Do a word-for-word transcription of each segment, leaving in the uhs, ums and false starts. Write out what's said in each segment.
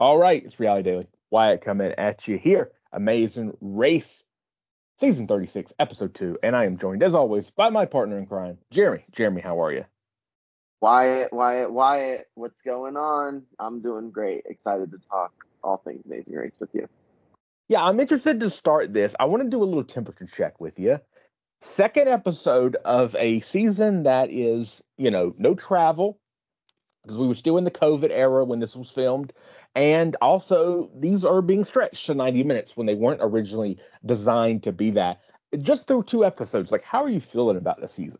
All right, it's Reality Daily. Wyatt coming at you here. Amazing Race, Season thirty-six, Episode two. And I am joined, as always, by my partner in crime, Jeremy. Jeremy, how are you? Wyatt, Wyatt, Wyatt, what's going on? I'm doing great. Excited to talk all things Amazing Race with you. Yeah, I'm interested to start this. I want to do a little temperature check with you. Second episode of a season that is, you know, no travel, because we were still in the COVID era when this was filmed. And also, these are being stretched to ninety minutes when they weren't originally designed to be that. Just through two episodes, like, how are you feeling about the season?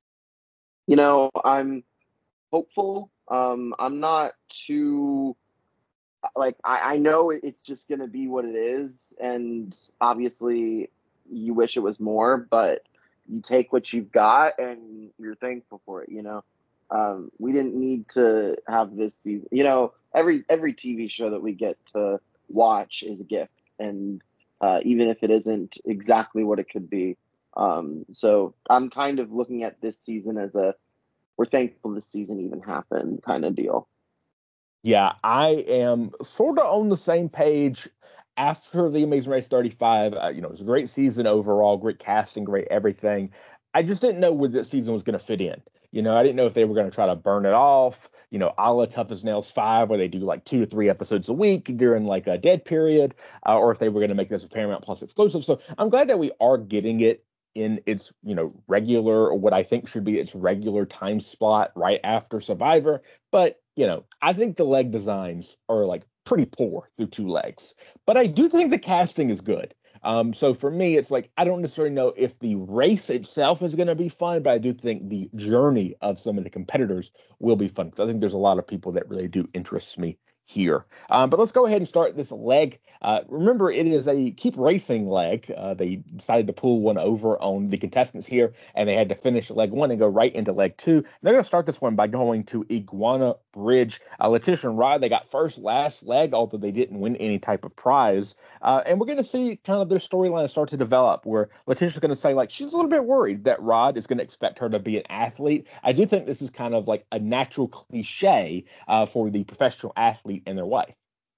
You know, I'm hopeful. Um, I'm not too like I, I know it's just gonna be what it is, and obviously you wish it was more, but you take what you've got and you're thankful for it. You know, um, we didn't need to have this season. You know, every every T V show that we get to watch is a gift, and uh, even if it isn't exactly what it could be. Um, so I'm kind of looking at this season as a we're thankful this season even happened kind of deal. Yeah, I am sort of on the same page after The Amazing Race thirty-five. Uh, you know, it was a great season overall, great casting, great everything. I just didn't know where the season was going to fit in. You know, I didn't know if they were going to try to burn it off, you know, a la Tough as Nails five, where they do like two to three episodes a week during like a dead period, uh, or if they were going to make this a Paramount Plus exclusive. So I'm glad that we are getting it in its, you know, regular, or what I think should be its regular time slot right after Survivor. But, you know, I think the leg designs are like pretty poor through two legs. But I do think the casting is good. Um, so for me, it's like I don't necessarily know if the race itself is going to be fun, but I do think the journey of some of the competitors will be fun, because I think there's a lot of people that really do interest me here. Um, but let's go ahead and start this leg. Uh, remember, it is a keep racing leg. Uh, they decided to pull one over on the contestants here, and they had to finish leg one and go right into leg two. They're going to start this one by going to Iguana Bridge. Uh, Letitia and Rod, they got first, last leg, although they didn't win any type of prize. Uh, and we're going to see kind of their storyline start to develop, where Letitia's going to say, like, she's a little bit worried that Rod is going to expect her to be an athlete. I do think this is kind of like a natural cliche uh, for the professional athlete and their wife.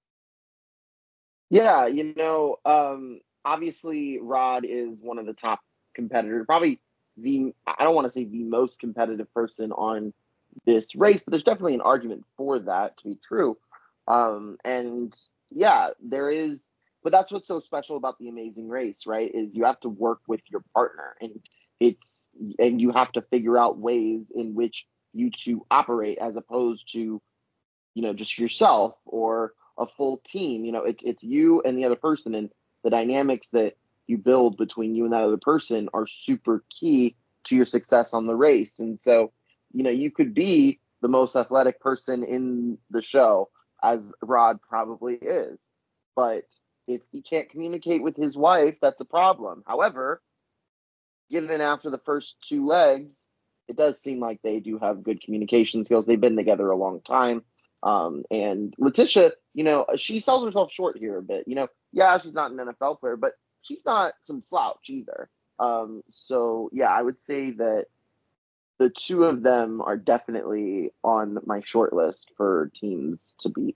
Yeah, you know, um, obviously Rod is one of the top competitors, probably the I don't want to say the most competitive person on this race, but there's definitely an argument for that to be true. Um, and yeah, there is, but that's what's so special about the Amazing Race, right? Is you have to work with your partner, and it's and you have to figure out ways in which you two operate as opposed to you know, just yourself or a full team. You know, it, it's you and the other person, and the dynamics that you build between you and that other person are super key to your success on the race. And so, you know, you could be the most athletic person in the show, as Rod probably is, but if he can't communicate with his wife, that's a problem. However, given after the first two legs, it does seem like they do have good communication skills. They've been together a long time. Um, and Letitia, you know, she sells herself short here a bit. You know, yeah, she's not an N F L player, but she's not some slouch either. Um, so, yeah, I would say that the two of them are definitely on my short list for teams to beat.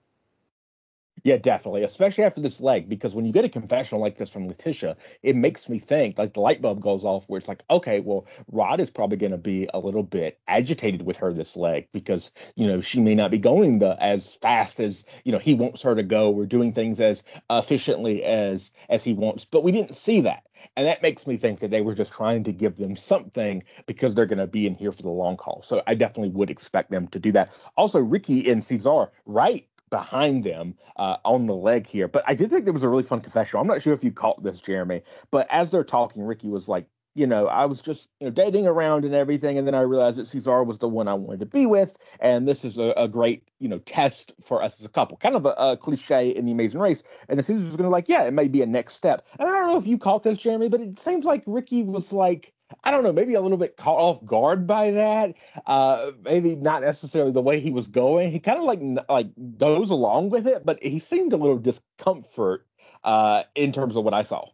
Yeah, definitely, especially after this leg, because when you get a confessional like this from Letitia, it makes me think, like, the light bulb goes off where it's like, okay, well, Rod is probably going to be a little bit agitated with her this leg, because, you know, she may not be going the as fast as, you know, he wants her to go, or doing things as efficiently as as he wants. But we didn't see that. And that makes me think that they were just trying to give them something, because they're going to be in here for the long haul. So I definitely would expect them to do that. Also, Ricky and Cesar, right behind them uh, on the leg here. But I did think there was a really fun confessional. I'm not sure if you caught this, Jeremy, but as they're talking, Ricky was like, you know, I was just, you know, dating around and everything, and then I realized that Cesar was the one I wanted to be with, and this is a, a great, you know, test for us as a couple. Kind of a, a cliche in The Amazing Race. And then Cesar's going to like, yeah, it may be a next step. And I don't know if you caught this, Jeremy, but it seems like Ricky was like, I don't know, maybe a little bit caught off guard by that. Uh, maybe not necessarily the way he was going. He kind of like like goes along with it, but he seemed a little discomfort uh, in terms of what I saw.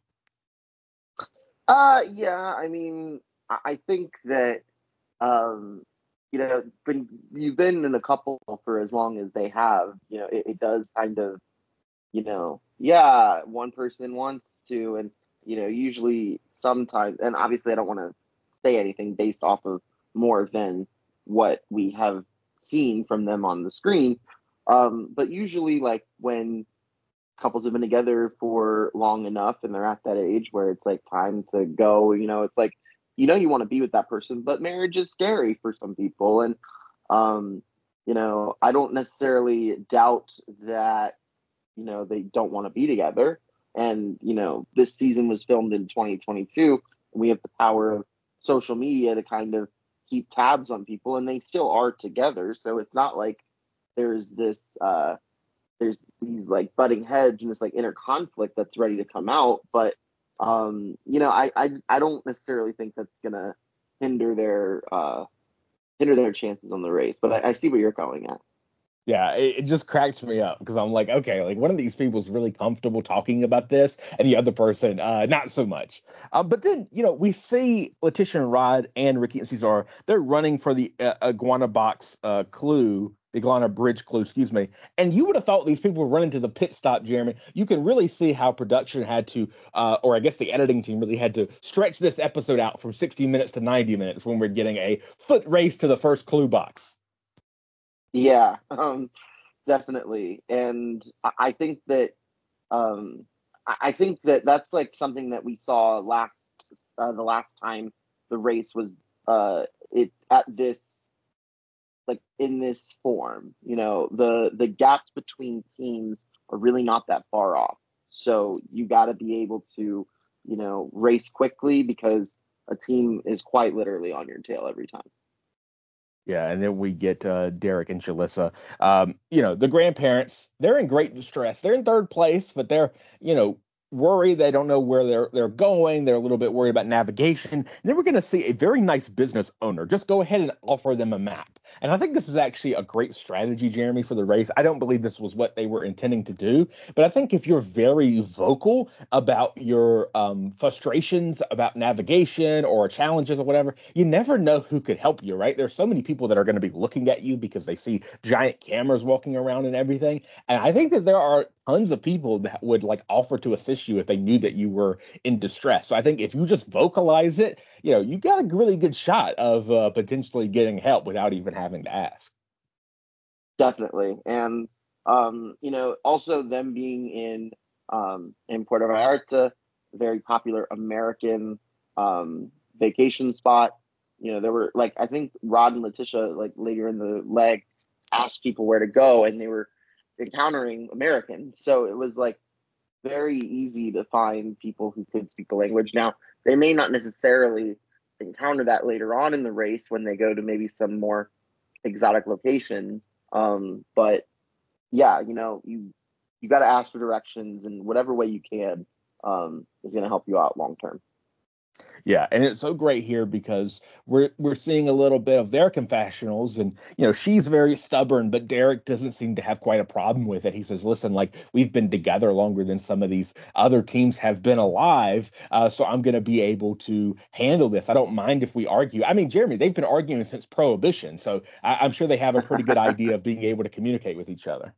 Uh, yeah, I mean, I, I think that, um, you know, when you've been in a couple for as long as they have, you know, it, it does kind of you know, yeah, one person wants to, and you know, usually sometimes, and obviously, I don't want to say anything based off of more than what we have seen from them on the screen. Um, but usually, like when couples have been together for long enough and they're at that age where it's like time to go, you know, it's like, you know, you want to be with that person, but marriage is scary for some people. And, um, you know, I don't necessarily doubt that, you know, they don't want to be together. And, you know, this season was filmed in twenty twenty-two. And we have the power of social media to kind of keep tabs on people, and they still are together. So it's not like there's this, uh, there's these like butting heads and this like inner conflict that's ready to come out. But um, you know, I, I I don't necessarily think that's gonna hinder their uh hinder their chances on the race. But I, I see what you're going at. Yeah, it, it just cracks me up because I'm like, okay, like one of these people's really comfortable talking about this, and the other person, uh, not so much. Um, but then, you know, we see Letitia and Rod and Ricky and Cesar, they're running for the uh, iguana box uh, clue, the iguana bridge clue, excuse me. And you would have thought these people were running to the pit stop, Jeremy. You can really see how production had to, uh, or I guess the editing team really had to stretch this episode out from sixty minutes to ninety minutes when we're getting a foot race to the first clue box. Yeah, um, definitely. And I, I think that um, I, I think that that's like something that we saw last uh, the last time the race was uh it at this like in this form. You know, the the gaps between teams are really not that far off. So you got to be able to, you know, race quickly because a team is quite literally on your tail every time. Yeah, and then we get uh, Derek and Jalissa. Um, you know, the grandparents, they're in great distress. They're in third place, but they're, you know, worried. They don't know where they're they're going. They're a little bit worried about navigation. And then we're going to see a very nice business owner just go ahead and offer them a map. And I think this is actually a great strategy, Jeremy, for the race. I don't believe this was what they were intending to do, but I think if you're very vocal about your um, frustrations about navigation or challenges or whatever, you never know who could help you, right? There's so many people that are going to be looking at you because they see giant cameras walking around and everything. And I think that there are tons of people that would like offer to assist you if they knew that you were in distress. So I think if you just vocalize it, you know, you got a really good shot of uh, potentially getting help without even having to ask. Definitely. And um, you know, also them being in um in Puerto Vallarta, a very popular American um vacation spot. You know, there were like I think Rod and Letitia like later in the leg asked people where to go and they were encountering Americans. So it was like very easy to find people who could speak the language. Now, they may not necessarily encounter that later on in the race when they go to maybe some more exotic locations. Um, but yeah, you know, you you got to ask for directions in whatever way you can um, is going to help you out long term. Yeah, and it's so great here because we're we're seeing a little bit of their confessionals, and you know she's very stubborn, but Derek doesn't seem to have quite a problem with it. He says, "Listen, like we've been together longer than some of these other teams have been alive, uh, so I'm going to be able to handle this. I don't mind if we argue. I mean, Jeremy, they've been arguing since Prohibition, so I, I'm sure they have a pretty good idea of being able to communicate with each other."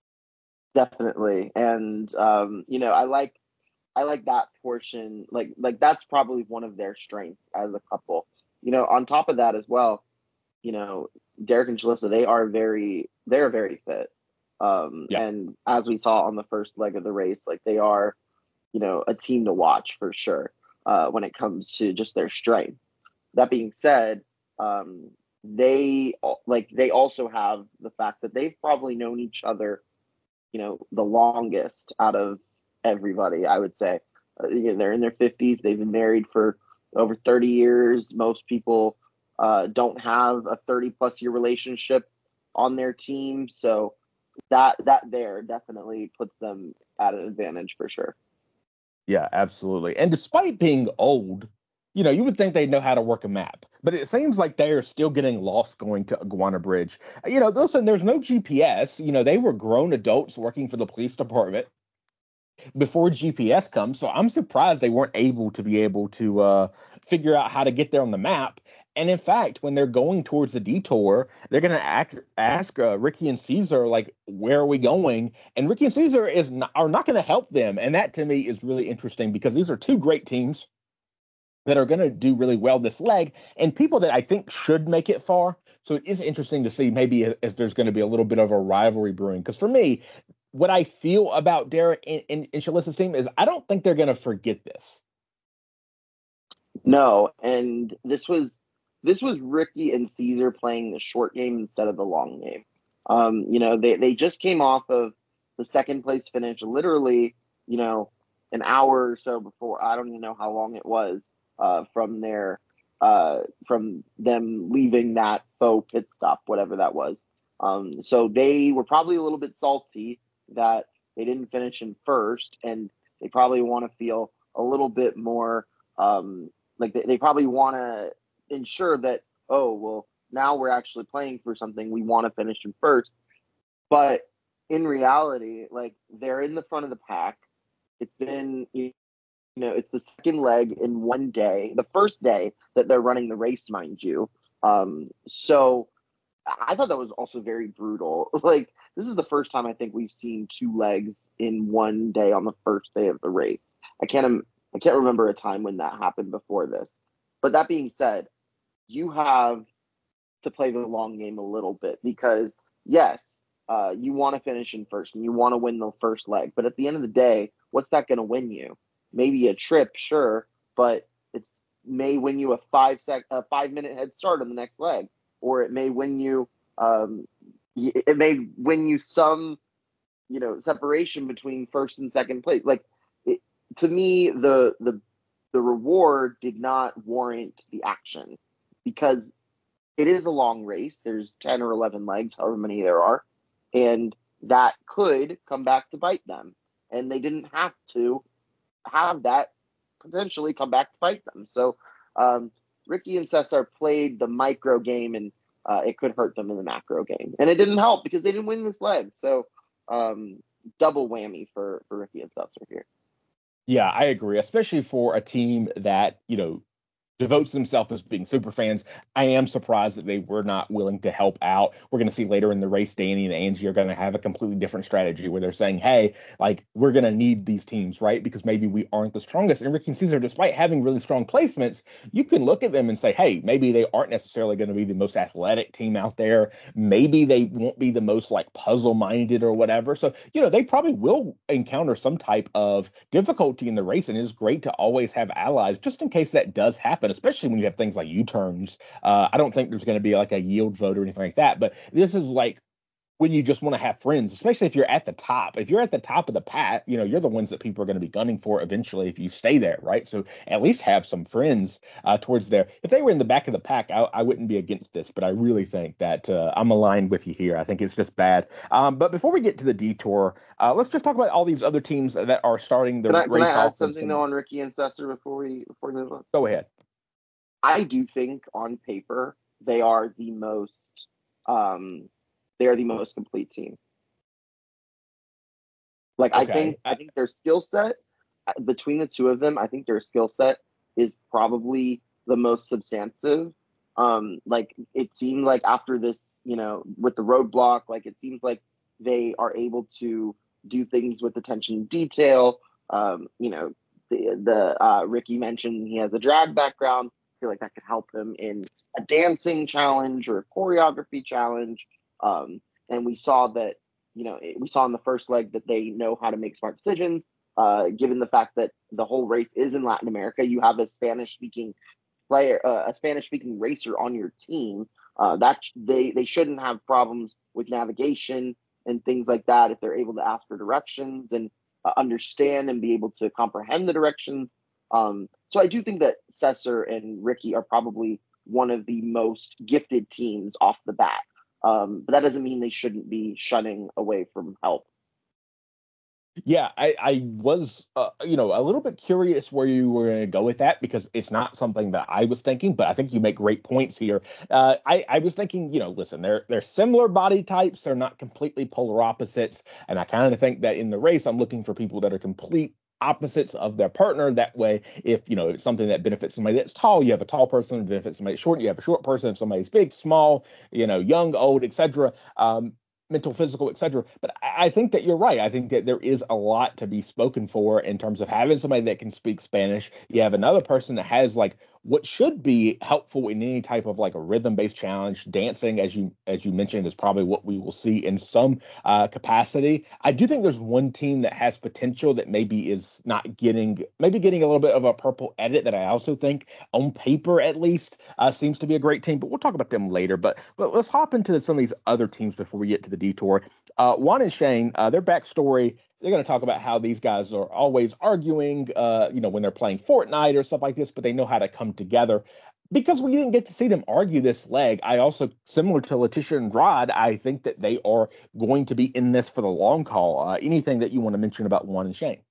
Definitely, and um, you know, I like I like that portion. Like like that's probably one of their strengths as a couple. You know, on top of that as well, you know, Derek and Jalissa, they are very they're very fit. Um, Yeah. and as we saw on the first leg of the race, like they are, you know, a team to watch for sure uh, when it comes to just their strength. That being said, um, they like they also have the fact that they've probably known each other, you know, the longest out of everybody. I would say uh, you know, they're in their fifties. They've been married for over thirty years. Most people uh, don't have a thirty plus year relationship on their team, so that that there definitely puts them at an advantage for sure. Yeah, absolutely. And despite being old, you know, you would think they'd know how to work a map, but it seems like they are still getting lost going to Iguana Bridge. You know, listen, there's no G P S. You know, they were grown adults working for the police department before G P S comes, so I'm surprised they weren't able to be able to uh, figure out how to get there on the map. And in fact, when they're going towards the detour, they're going to ask uh, Ricky and Caesar, like, where are we going? And Ricky and Caesar is not, are not going to help them. And that to me is really interesting because these are two great teams that are going to do really well this leg and people that I think should make it far. So it is interesting to see maybe if, if there's going to be a little bit of a rivalry brewing. Because for me, what I feel about Derek and, and, and Shalissa's team is I don't think they're going to forget this. No, and this was this was Ricky and Caesar playing the short game instead of the long game. Um, you know, they, they just came off of the second place finish, literally, you know, an hour or so before. I don't even know how long it was uh, from their uh, from them leaving that faux pit stop, whatever that was. Um, so they were probably a little bit salty that they didn't finish in first, and they probably want to feel a little bit more um, like they, they probably want to ensure that, oh, well, now we're actually playing for something. We want to finish in first. But in reality, like, they're in the front of the pack. It's been, you know, it's the second leg in one day, the first day that they're running the race, mind you. Um, so I thought that was also very brutal. Like, this is the first time I think we've seen two legs in one day on the first day of the race. I can't, I can't remember a time when that happened before this. But that being said, you have to play the long game a little bit because, yes, uh, you want to finish in first and you want to win the first leg. But at the end of the day, what's that going to win you? Maybe a trip, sure, but it's may win you a five sec, a five minute head start on the next leg, or it may win you, um, it may win you some, you know, separation between first and second place. Like, it, to me, the the the reward did not warrant the action because it is a long race. There's ten or eleven legs, however many there are, and that could come back to bite them. And they didn't have to have that potentially come back to bite them. So um, Ricky and Cesar played the micro game, and uh, it could hurt them in the macro game. And it didn't help because they didn't win this leg. So um, double whammy for, for Ricky and Cesar here. Yeah, I agree, especially for a team that, you know, devotes themselves as being super fans. I am surprised that they were not willing to help out. We're going to see later in the race, Danny and Angie are going to have a completely different strategy where they're saying, hey, like, we're going to need these teams, right? Because maybe we aren't the strongest. And Ricky and Caesar, despite having really strong placements, you can look at them and say, hey, maybe they aren't necessarily going to be the most athletic team out there. Maybe they won't be the most, like, puzzle minded or whatever. So, you know, they probably will encounter some type of difficulty in the race. And it is great to always have allies just in case that does happen, especially when you have things like U-turns. Uh, I don't think there's going to be like a yield vote or anything like that, but this is like when you just want to have friends, especially if you're at the top. If you're at the top of the pack, you know, you're the ones that people are going to be gunning for eventually if you stay there, right? So at least have some friends uh, towards there. If they were in the back of the pack, I, I wouldn't be against this, but I really think that uh, I'm aligned with you here. I think it's just bad. Um, but before we get to the detour, uh, let's just talk about all these other teams that are starting the can I, race can I add off something some... though on Ricky and Cesar before we before we move on? Go ahead. I do think on paper they are the most um, they are the most complete team. Like, okay. I think I think their skill set between the two of them, I think their skill set is probably the most substantive. Um, like, it seemed like after this, you know, with the roadblock, like, it seems like they are able to do things with attention to detail. Um, you know, the the uh, Ricky mentioned he has a drag background. I feel like that could help him in a dancing challenge or a choreography challenge. Um, and we saw that, you know, we saw in the first leg that they know how to make smart decisions. Uh, given the fact that the whole race is in Latin America, you have a Spanish-speaking player, uh, a Spanish-speaking racer on your team. Uh, that they they shouldn't have problems with navigation and things like that if they're able to ask for directions and uh, understand and be able to comprehend the directions. Um, so I do think that Cesar and Ricky are probably one of the most gifted teams off the bat. Um, but that doesn't mean they shouldn't be shunning away from help. Yeah, I, I was, uh, you know, a little bit curious where you were going to go with that because it's not something that I was thinking, but I think you make great points here. Uh, I, I was thinking, you know, listen, they're they're similar body types. They're not completely polar opposites. And I kind of think that in the race, I'm looking for people that are complete opposites of their partner. That way, if, you know, it's something that benefits somebody that's tall, you have a tall person. If it benefits somebody that's short, you have a short person. If somebody's big, small, you know, young, old, et cetera, um, mental, physical, et cetera. But I I think that you're right. I think that there is a lot to be spoken for in terms of having somebody that can speak Spanish. You have another person that has like what should be helpful in any type of like a rhythm-based challenge. Dancing, as you as you mentioned, is probably what we will see in some uh, capacity. I do think there's one team that has potential that maybe is not getting, maybe getting a little bit of a purple edit that I also think on paper at least uh, seems to be a great team. But we'll talk about them later. But but let's hop into some of these other teams before we get to the detour. Uh, Juan and Shane, uh, their backstory. They're going to talk about how these guys are always arguing, uh, you know, when they're playing Fortnite or stuff like this, but they know how to come together. Because we didn't get to see them argue this leg, I also, similar to Letitia and Rod, I think that they are going to be in this for the long haul. Uh, anything that you want to mention about Juan and Shane?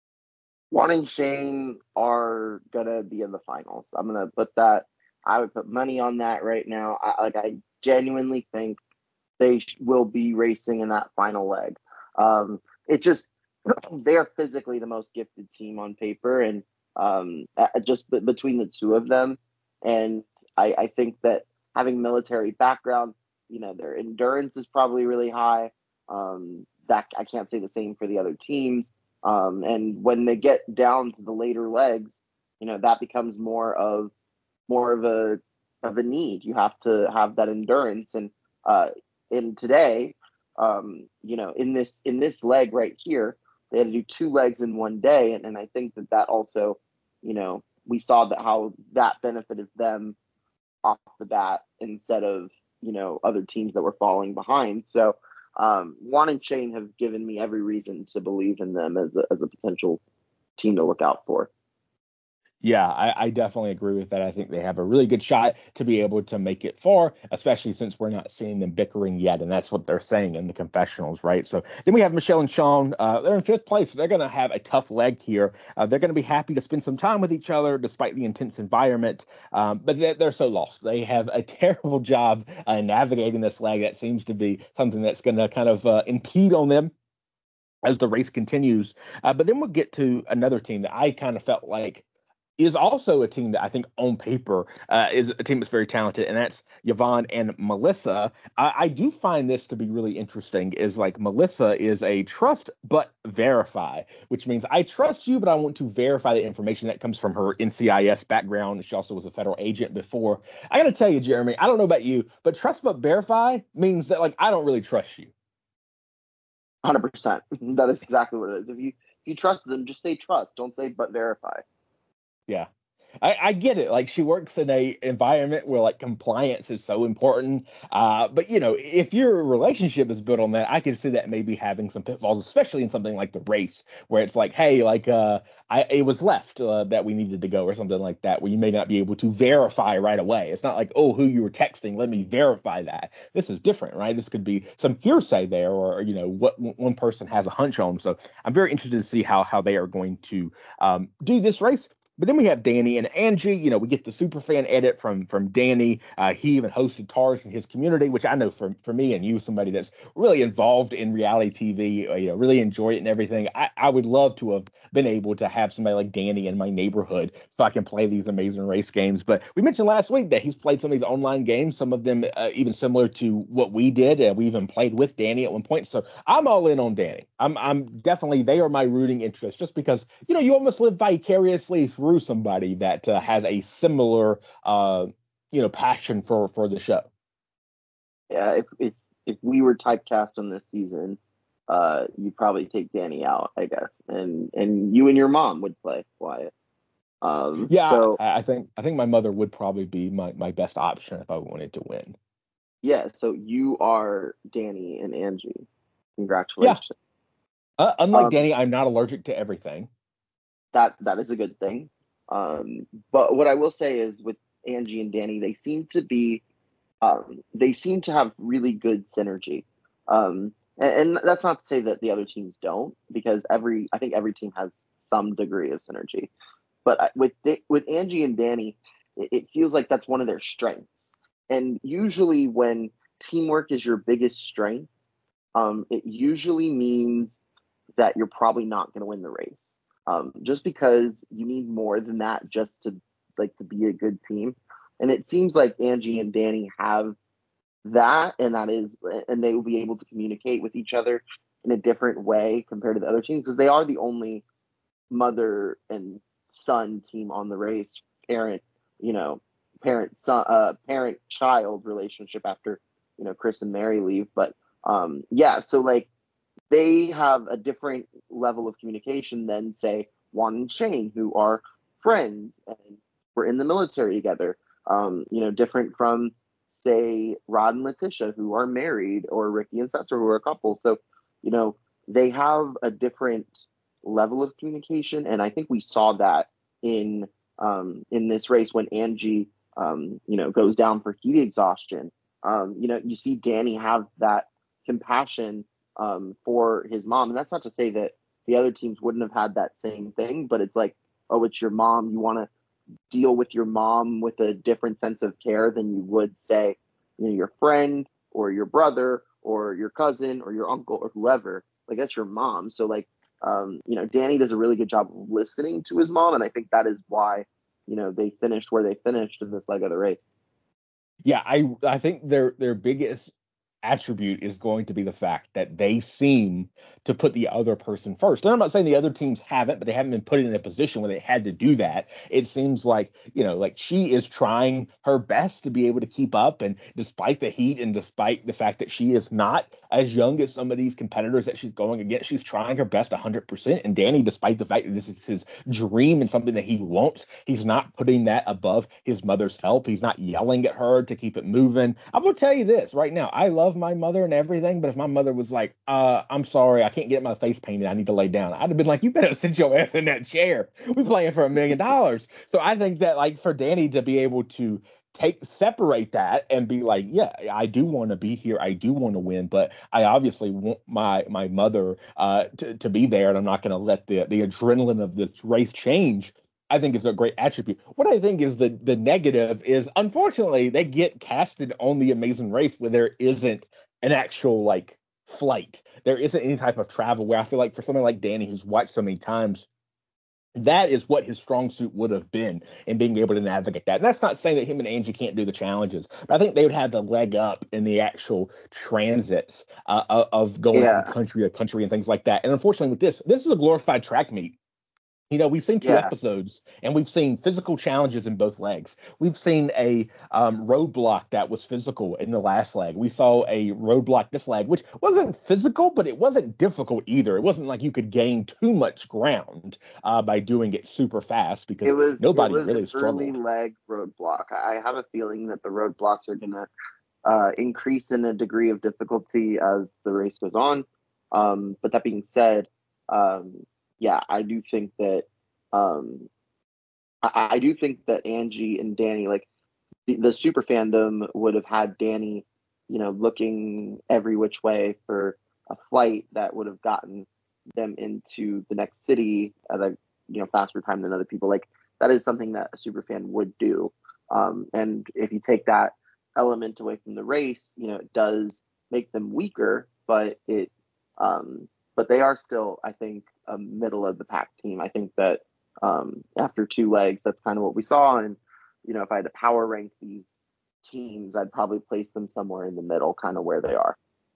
Juan and Shane are gonna be in the finals. I'm gonna put that. I would put money on that right now. I, like I genuinely think they sh- will be racing in that final leg. Um, it just they are physically the most gifted team on paper, and um, uh, just b- between the two of them, and I, I think that having military background, you know, their endurance is probably really high. Um, that I can't say the same for the other teams. Um, and when they get down to the later legs, you know, that becomes more of more of a of a need. You have to have that endurance, and uh, in today, um, you know, in this in this leg right here, they had to do two legs in one day, and, and I think that that also, you know, we saw that how that benefited them off the bat instead of, you know, other teams that were falling behind. So um, Juan and Shane have given me every reason to believe in them as a, as a potential team to look out for. Yeah, I, I definitely agree with that. I think they have a really good shot to be able to make it far, especially since we're not seeing them bickering yet. And that's what they're saying in the confessionals, right? So then we have Michelle and Sean. Uh, they're in fifth place. So they're going to have a tough leg here. Uh, they're going to be happy to spend some time with each other despite the intense environment. Um, but they're, they're so lost. They have a terrible job uh, navigating this leg. That seems to be something that's going to kind of uh, impede on them as the race continues. Uh, but then we'll get to another team that I kind of felt like is also a team that I think on paper uh, is a team that's very talented, and that's Yvonne and Melissa. I, I do find this to be really interesting, is like Melissa is a trust but verify, which means I trust you, but I want to verify the information that comes from her N C I S background. She also was a federal agent before. I got to tell you, Jeremy, I don't know about you, but trust but verify means that like I don't really trust you. one hundred percent. That is exactly what it is. If you if you trust them, just say trust. Don't say but verify. Yeah. I, I get it. Like she works in a environment where like compliance is so important. Uh, but you know, if your relationship is built on that, I can see that maybe having some pitfalls, especially in something like the race, where it's like, hey, like uh, I it was left uh, that we needed to go or something like that, where you may not be able to verify right away. It's not like, oh, who you were texting, let me verify that. This is different, right? This could be some hearsay there, or you know, what one person has a hunch on. So I'm very interested to see how how they are going to um, do this race. But then we have Danny and Angie. You know, we get the super fan edit from from Danny. Uh, he even hosted Tars in his community, which I know for for me and you, somebody that's really involved in reality T V, uh, you know, really enjoy it and everything. I, I would love to have been able to have somebody like Danny in my neighborhood so I can play these amazing race games. But we mentioned last week that he's played some of these online games, some of them uh, even similar to what we did. Uh, we even played with Danny at one point. So I'm all in on Danny. I'm I'm definitely, they are my rooting interest, just because, you know, you almost live vicariously through somebody that uh, has a similar, uh, you know, passion for for the show. Yeah, if if if we were typecast on this season, uh, you'd probably take Danny out, I guess, and and you and your mom would play Wyatt. Um, Yeah, so I, I think I think my mother would probably be my my best option if I wanted to win. yeah, so you are Danny and Angie. Yeah, Congratulations. uh, unlike Um, Danny, I'm not allergic to everything. that that is a good thing. Um, but what I will say is with Angie and Danny, they seem to be um, they seem to have really good synergy. Um, and, and that's not to say that the other teams don't, because every I think every team has some degree of synergy. But with with Angie and Danny, it, it feels like that's one of their strengths. And usually, when teamwork is your biggest strength, um, it usually means that you're probably not going to win the race. Um, just because you need more than that just to like to be a good team. And it seems like Angie and Danny have that, and that is, and they will be able to communicate with each other in a different way compared to the other teams because they are the only mother and son team on the race, parent, you know, parent son, uh, parent child relationship after, you know, Chris and Mary leave. But um, yeah, so like they have a different level of communication than say Juan and Shane, who are friends and were in the military together. Um, you know, different from say Rod and Letitia, who are married, or Ricky and Cesar, who are a couple. So, you know, they have a different level of communication, and I think we saw that in um, in this race when Angie, um, you know, goes down for heat exhaustion. Um, you know, you see Danny have that compassion um, for his mom, and that's not to say that the other teams wouldn't have had that same thing, but it's like, oh, it's your mom. You want to deal with your mom with a different sense of care than you would say, you know, your friend or your brother or your cousin or your uncle or whoever. Like that's your mom. So like, um, you know, Danny does a really good job of listening to his mom, and I think that is why, you know, they finished where they finished in this leg of the race. Yeah, I I think their their biggest attribute is going to be the fact that they seem to put the other person first. And I'm not saying the other teams haven't, but they haven't been put in a position where they had to do that. It seems like, you know, like she is trying her best to be able to keep up. And despite the heat and despite the fact that she is not as young as some of these competitors that she's going against, she's trying her best one hundred percent. And Danny, despite the fact that this is his dream and something that he wants, he's not putting that above his mother's help. He's not yelling at her to keep it moving. I'm going to tell you this right now. I love my mother and everything, but if my mother was like, uh, I'm sorry, I can't get my face painted, I need to lay down, I'd have been like, you better sit your ass in that chair. We're playing for a million dollars. So I think that like for Danny to be able to take separate that and be like, yeah, I do want to be here, I do want to win, but I obviously want my my mother uh to, to be there, and I'm not going to let the the adrenaline of this race change. I think is a great attribute. What I think is the the negative is, unfortunately, they get casted on the Amazing Race where there isn't an actual like flight. There isn't any type of travel where I feel like for somebody like Danny, who's watched so many times, that is what his strong suit would have been in being able to navigate that. And that's not saying that him and Angie can't do the challenges, but I think they would have the leg up in the actual transits uh, of going from Yeah, country to country and things like that. And unfortunately, with this, this is a glorified track meet. You know, we've seen two yeah, episodes and we've seen physical challenges in both legs. We've seen a um, roadblock that was physical in the last leg. We saw a roadblock this leg, which wasn't physical, but it wasn't difficult either. It wasn't like you could gain too much ground uh, by doing it super fast it because was it nobody was really an early struggled. leg roadblock. I have a feeling that the roadblocks are gonna uh, increase in a degree of difficulty as the race goes on. Um, but that being said, um, yeah, I do think that um, I, I do think that Angie and Danny, like the, the super fandom, would have had Danny, you know, looking every which way for a flight that would have gotten them into the next city at a you know faster time than other people. Like that is something that a super fan would do. Um, and if you take that element away from the race, you know, it does make them weaker, but it, um, but they are still, I think, a middle of the pack team. I think that um, after two legs, that's kind of what we saw. And you know, if I had to power rank these teams, I'd probably place them somewhere in the middle, kind of where they are.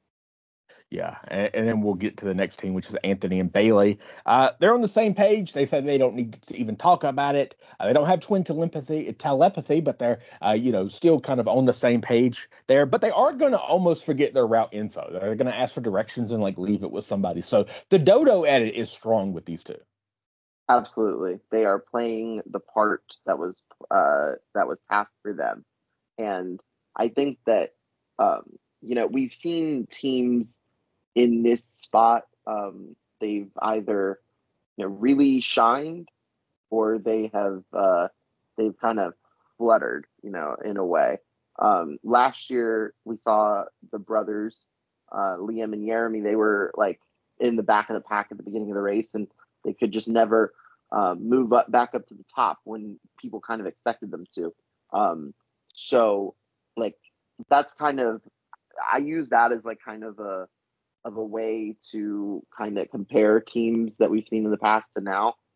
Yeah, and, and then we'll get to the next team, which is Anthony and Bailey. Uh, they're on the same page. They said they don't need to even talk about it. Uh, they don't have twin telepathy, telepathy, but they're uh, you know still kind of on the same page there. But they are going to almost forget their route info. They're going to ask for directions and like leave it with somebody. So the dodo edit is strong with these two. Absolutely, they are playing the part that was uh, that was tasked for them, and I think that um, you know we've seen teams in this spot. Um, they've either you know really shined or they have uh, they've kind of fluttered, you know, in a way. Um, last year we saw the brothers, uh, Liam and Jeremy. They were like in the back of the pack at the beginning of the race, and they could just never uh, move up back up to the top when people kind of expected them to. Um, so, like that's kind of I use that as like kind of a of a way to kind of compare teams that we've seen in the past to now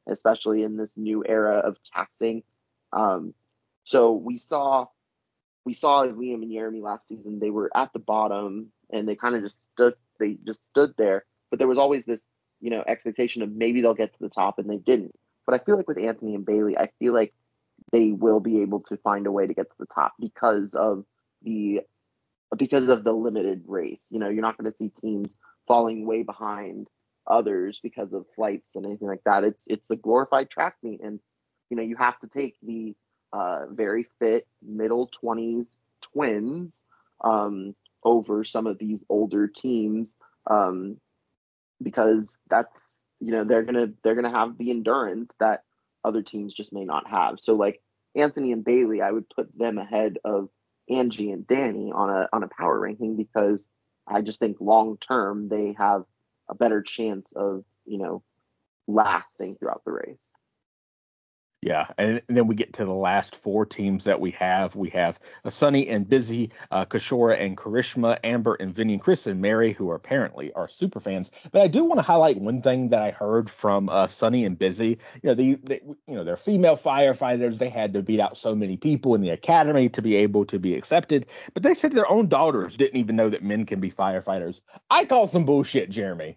especially in this new era of casting. Um, so we saw we saw Liam and Jeremy last season. They were at the bottom and they kind of just stood. They just stood there. But there was always this, you know, expectation of maybe they'll get to the top, and they didn't. But I feel like with Anthony and Bailey, I feel like they will be able to find a way to get to the top because of the because of the limited race. You know, you're not going to see teams falling way behind others because of flights and anything like that. It's it's a glorified track meet, and you know you have to take the uh, very fit middle twenties twins um, over some of these older teams um, because that's you know they're gonna they're gonna have the endurance that other teams just may not have. So like Anthony and Bailey, I would put them ahead of Angie and Danny on a on a power ranking because I just think long term they have a better chance of, you know, lasting throughout the race. Yeah, and, and then we get to the last four teams that we have. We have uh, Sunny and Busy, uh, Kishora and Karishma, Amber and Vinny, and Chris and Mary, who are apparently are super fans. But I do want to highlight one thing that I heard from uh, Sunny and Busy. You know, the, the you know they're female firefighters. They had to beat out so many people in the academy to be able to be accepted. But they said their own daughters didn't even know that men can be firefighters. I call some bullshit, Jeremy.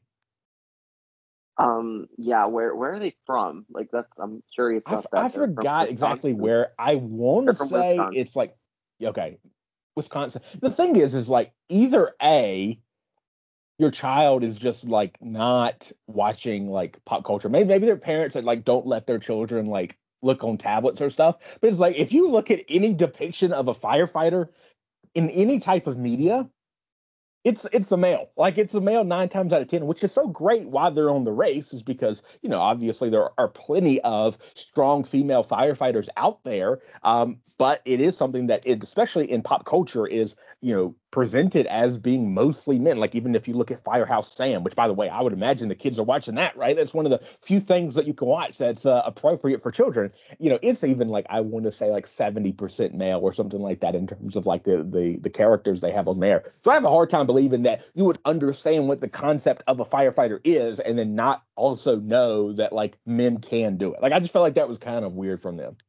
Um, yeah, where where are they from? Like that's I'm curious about I, that. I forgot exactly where. I want to say Wisconsin. It's like okay, Wisconsin. The thing is, is like either A, your child is just like not watching like pop culture. Maybe maybe their parents that like don't let their children like look on tablets or stuff. But it's like if you look at any depiction of a firefighter in any type of media, it's it's a male. Like it's a male nine times out of ten, which is so great why they're on the race is because, you know, obviously there are plenty of strong female firefighters out there. Um, but it is something that it, especially in pop culture, is, you know, presented as being mostly men. Like even if you look at Firehouse Sam, which by the way, I would imagine the kids are watching that, right? That's one of the few things that you can watch that's uh, appropriate for children. You know, it's even like I want to say like seventy percent male or something like that in terms of like the the the characters they have on there. So I have a hard time believing that you would understand what the concept of a firefighter is and then not also know that like men can do it. Like I just felt like that was kind of weird from them.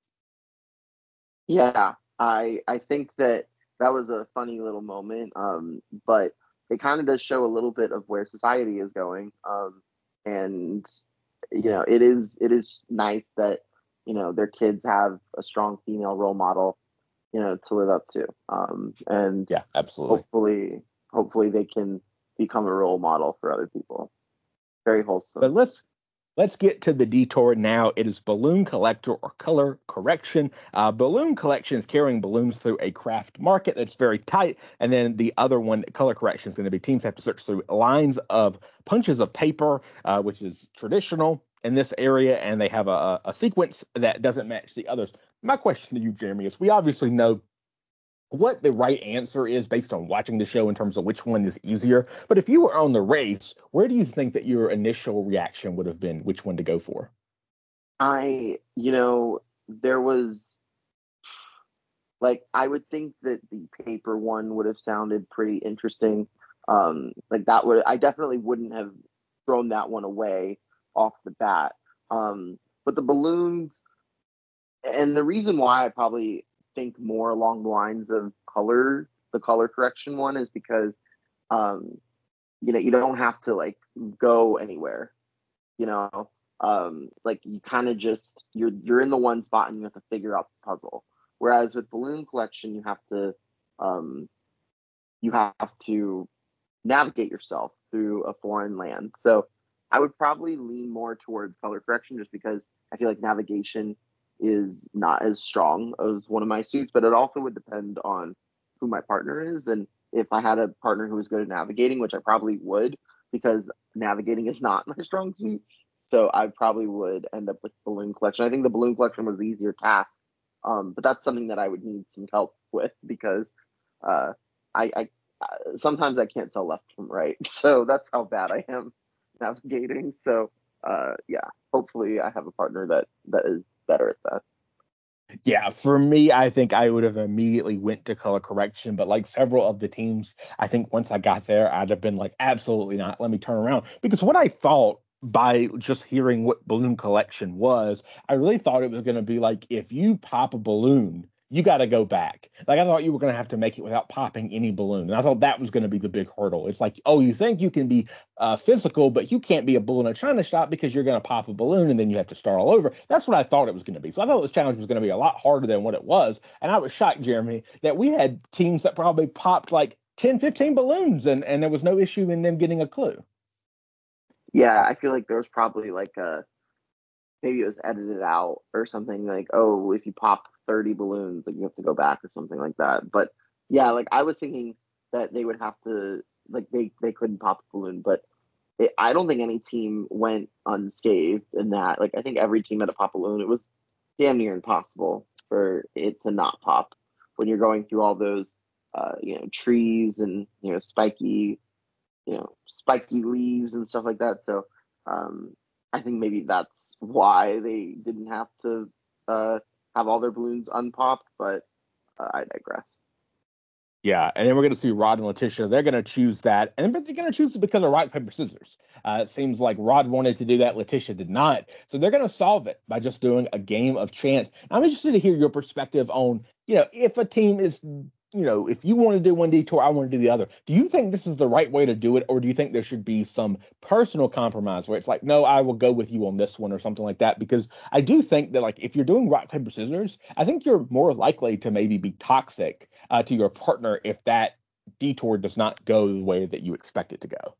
Yeah, I I think that that was a funny little moment, um, but it kind of does show a little bit of where society is going, um, and you know it is it is nice that you know their kids have a strong female role model, you know, to live up to, um, and yeah, absolutely. Hopefully, hopefully they can become a role model for other people. Very wholesome. But let's Let's get to the detour now. It is balloon collector or color correction. Uh, balloon collection is carrying balloons through a craft market that's very tight. And then the other one, color correction, is going to be teams have to search through lines of punches of paper, uh, which is traditional in this area. And they have a, a sequence that doesn't match the others. My question to you, Jeremy, is we obviously know what the right answer is based on watching the show in terms of which one is easier. But if you were on the race, where do you think that your initial reaction would have been, which one to go for? I, you know, there was like, I would think that the paper one would have sounded pretty interesting. Um, like that would, I definitely wouldn't have thrown that one away off the bat. Um, but the balloons, and the reason why I probably think more along the lines of color, the color correction one, is because um, you know, you don't have to like go anywhere, you know, um, like you kind of just you're you're in the one spot and you have to figure out the puzzle. Whereas with balloon collection, you have to um, you have to navigate yourself through a foreign land. So I would probably lean more towards color correction just because I feel like navigation is not as strong as one of my suits, but it also would depend on who my partner is. And if I had a partner who was good at navigating, which I probably would, because navigating is not my strong suit. So I probably would end up with balloon collection. I think the balloon collection was the easier task. Um, but that's something that I would need some help with because uh, I, I uh, sometimes I can't tell left from right. So that's how bad I am navigating. So uh, yeah, hopefully I have a partner that that is better at that. Yeah, for me, I think I would have immediately went to color correction, but like several of the teams, I think once I got there, I'd have been like, absolutely not. Let me turn around because what I thought by just hearing what balloon collection was, I really thought it was going to be like if you pop a balloon, you got to go back. Like I thought you were going to have to make it without popping any balloon, and I thought that was going to be the big hurdle. It's like, oh, you think you can be uh, physical, but you can't be a bull in a china shop because you're going to pop a balloon and then you have to start all over. That's what I thought it was going to be. So I thought this challenge was going to be a lot harder than what it was, and I was shocked, Jeremy, that we had teams that probably popped like ten, fifteen balloons, and and there was no issue in them getting a clue. Yeah, I feel like there was probably like a maybe it was edited out or something like, oh, if you pop thirty balloons, like you have to go back or something like that. But yeah, like I was thinking that they would have to like they they couldn't pop a balloon, but it, I don't think any team went unscathed in that. Like I think every team had a pop balloon. It was damn near impossible for it to not pop when you're going through all those uh, you know trees and you know spiky you know spiky leaves and stuff like that. So um, I think maybe that's why they didn't have to uh, have all their balloons unpopped. But uh, I digress. Yeah, and then we're going to see Rod and Letitia. They're going to choose that, and they're going to choose it because of rock, paper, scissors. Uh, it seems like Rod wanted to do that, Letitia did not. So they're going to solve it by just doing a game of chance. I'm interested to hear your perspective on, you know, if a team is, you know, if you want to do one detour, I want to do the other. Do you think this is the right way to do it, or do you think there should be some personal compromise where it's like, no, I will go with you on this one or something like that? Because I do think that, like, if you're doing rock, paper, scissors, I think you're more likely to maybe be toxic uh, to your partner if that detour does not go the way that you expect it to go.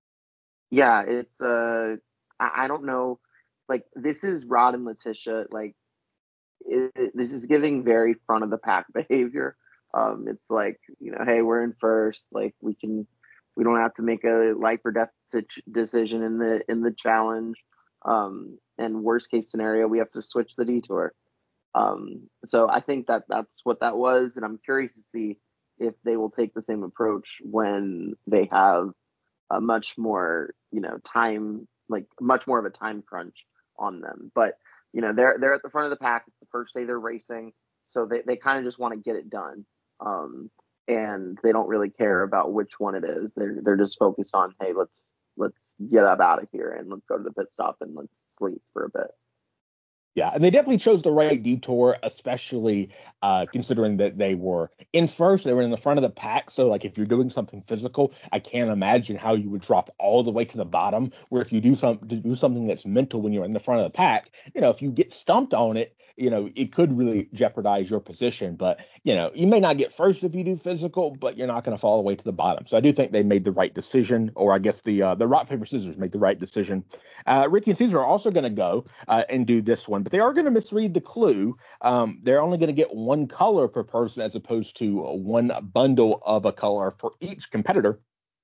Yeah, it's uh, I, I don't know, like this is Rod and Letitia, like it, it- this is giving very front of the pack behavior. Um, it's like you know, hey, we're in first, like we can, we don't have to make a life or death situ- decision in the in the challenge. Um, and worst case scenario, we have to switch the detour. Um, so I think that that's what that was, and I'm curious to see if they will take the same approach when they have a much more, you know, time, like much more of a time crunch on them. But, you know, they're they're at the front of the pack. It's the first day they're racing. So they, they kind of just want to get it done. Um, and they don't really care about which one it is. They're they're just focused on, hey, let's let's get up out of here and let's go to the pit stop and let's sleep for a bit. Yeah, and they definitely chose the right detour, especially uh, considering that they were in first. They were in the front of the pack. So, like, if you're doing something physical, I can't imagine how you would drop all the way to the bottom. Where if you do some do something that's mental when you're in the front of the pack, you know, if you get stumped on it, you know, it could really jeopardize your position. But you know, you may not get first if you do physical, but you're not going to fall all the way to the bottom. So I do think they made the right decision, or I guess the uh, the rock paper scissors made the right decision. Uh, Ricky and Caesar are also going to go uh, and do this one, but they are going to misread the clue. Um, they're only going to get one color per person as opposed to one bundle of a color for each competitor.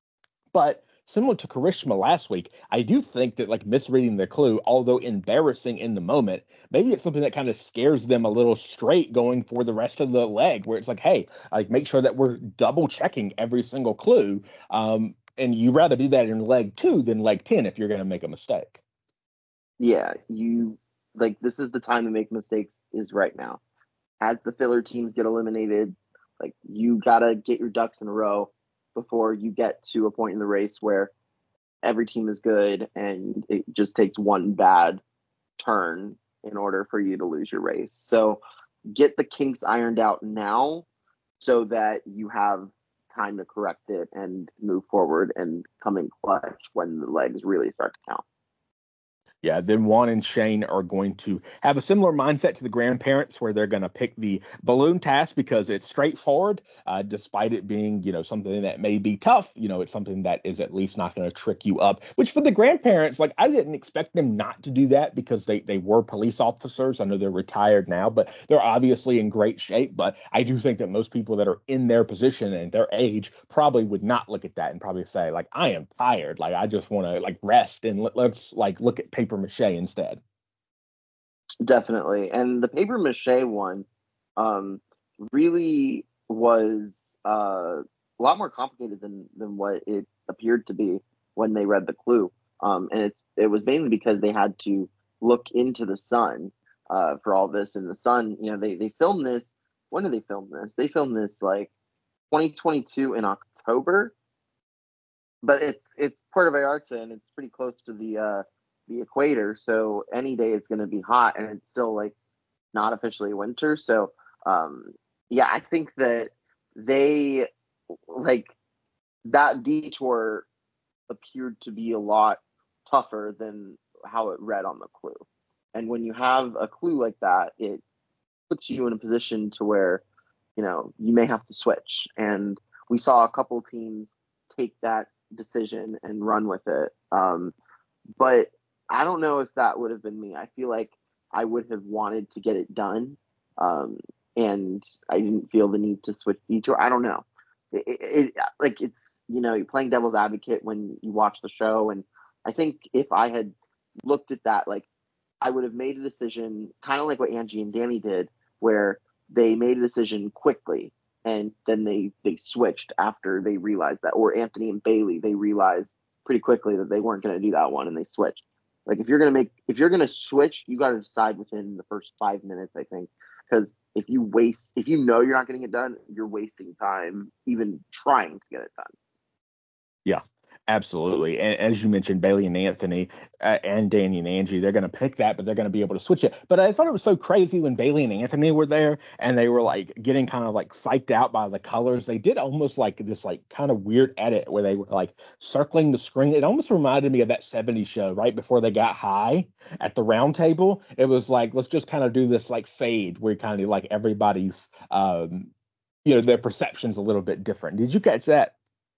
But similar to Karishma last week, I do think that like misreading the clue, although embarrassing in the moment, maybe it's something that kind of scares them a little straight going for the rest of the leg, where it's like, hey, like make sure that we're double checking every single clue. Um, and you rather do that in leg two than leg ten if you're going to make a mistake. Yeah, you like this is the time to make mistakes is right now. As the filler teams get eliminated, like you gotta get your ducks in a row before you get to a point in the race where every team is good and it just takes one bad turn in order for you to lose your race. So get the kinks ironed out now so that you have time to correct it and move forward and come in clutch when the legs really start to count. Yeah, then Juan and Shane are going to have a similar mindset to the grandparents where they're going to pick the balloon task because it's straightforward, uh, despite it being, you know, something that may be tough. You know, it's something that is at least not going to trick you up, which for the grandparents, like I didn't expect them not to do that because they, they were police officers. I know they're retired now, but they're obviously in great shape. But I do think that most people that are in their position and their age probably would not look at that and probably say, like, I am tired. Like, I just want to like rest and let, let's like look at paper mache instead. Definitely. And the paper mache one um, really was uh, a lot more complicated than, than what it appeared to be when they read the clue. Um, and it's it was mainly because they had to look into the sun uh, for all this. And the sun, you know, they, they filmed this. When did they film this? They filmed this like twenty twenty-two in October. But it's it's Puerto Vallarta and it's pretty close to the uh, the equator, so any day it's going to be hot, and it's still like not officially winter. So um, yeah, I think that they like that detour appeared to be a lot tougher than how it read on the clue. And when you have a clue like that, it puts you in a position to where, you know, you may have to switch. And we saw a couple teams take that decision and run with it. Um, but I don't know if that would have been me. I feel like I would have wanted to get it done. Um, and I didn't feel the need to switch detour. I don't know. It, it, it like it's, you know, you're playing devil's advocate when you watch the show. And I think if I had looked at that, like I would have made a decision kind of like what Angie and Danny did, where they made a decision quickly and then they they switched after they realized that. Or Anthony and Bailey, they realized pretty quickly that they weren't going to do that one and they switched. Like if you're going to make if you're going to switch, you got to decide within the first five minutes, I think, because if you waste if you know you're not getting it done, you're wasting time even trying to get it done. Yeah. Absolutely. And as you mentioned, Bailey and Anthony uh, and Danny and Angie, they're going to pick that, but they're going to be able to switch it. But I thought it was so crazy when Bailey and Anthony were there and they were like getting kind of like psyched out by the colors. They did almost like this like kind of weird edit where they were like circling the screen. It almost reminded me of that seventies show right before they got high at the round table. It was like, let's just kind of do this like fade where kind of like everybody's, um, you know, their perception's a little bit different. Did you catch that?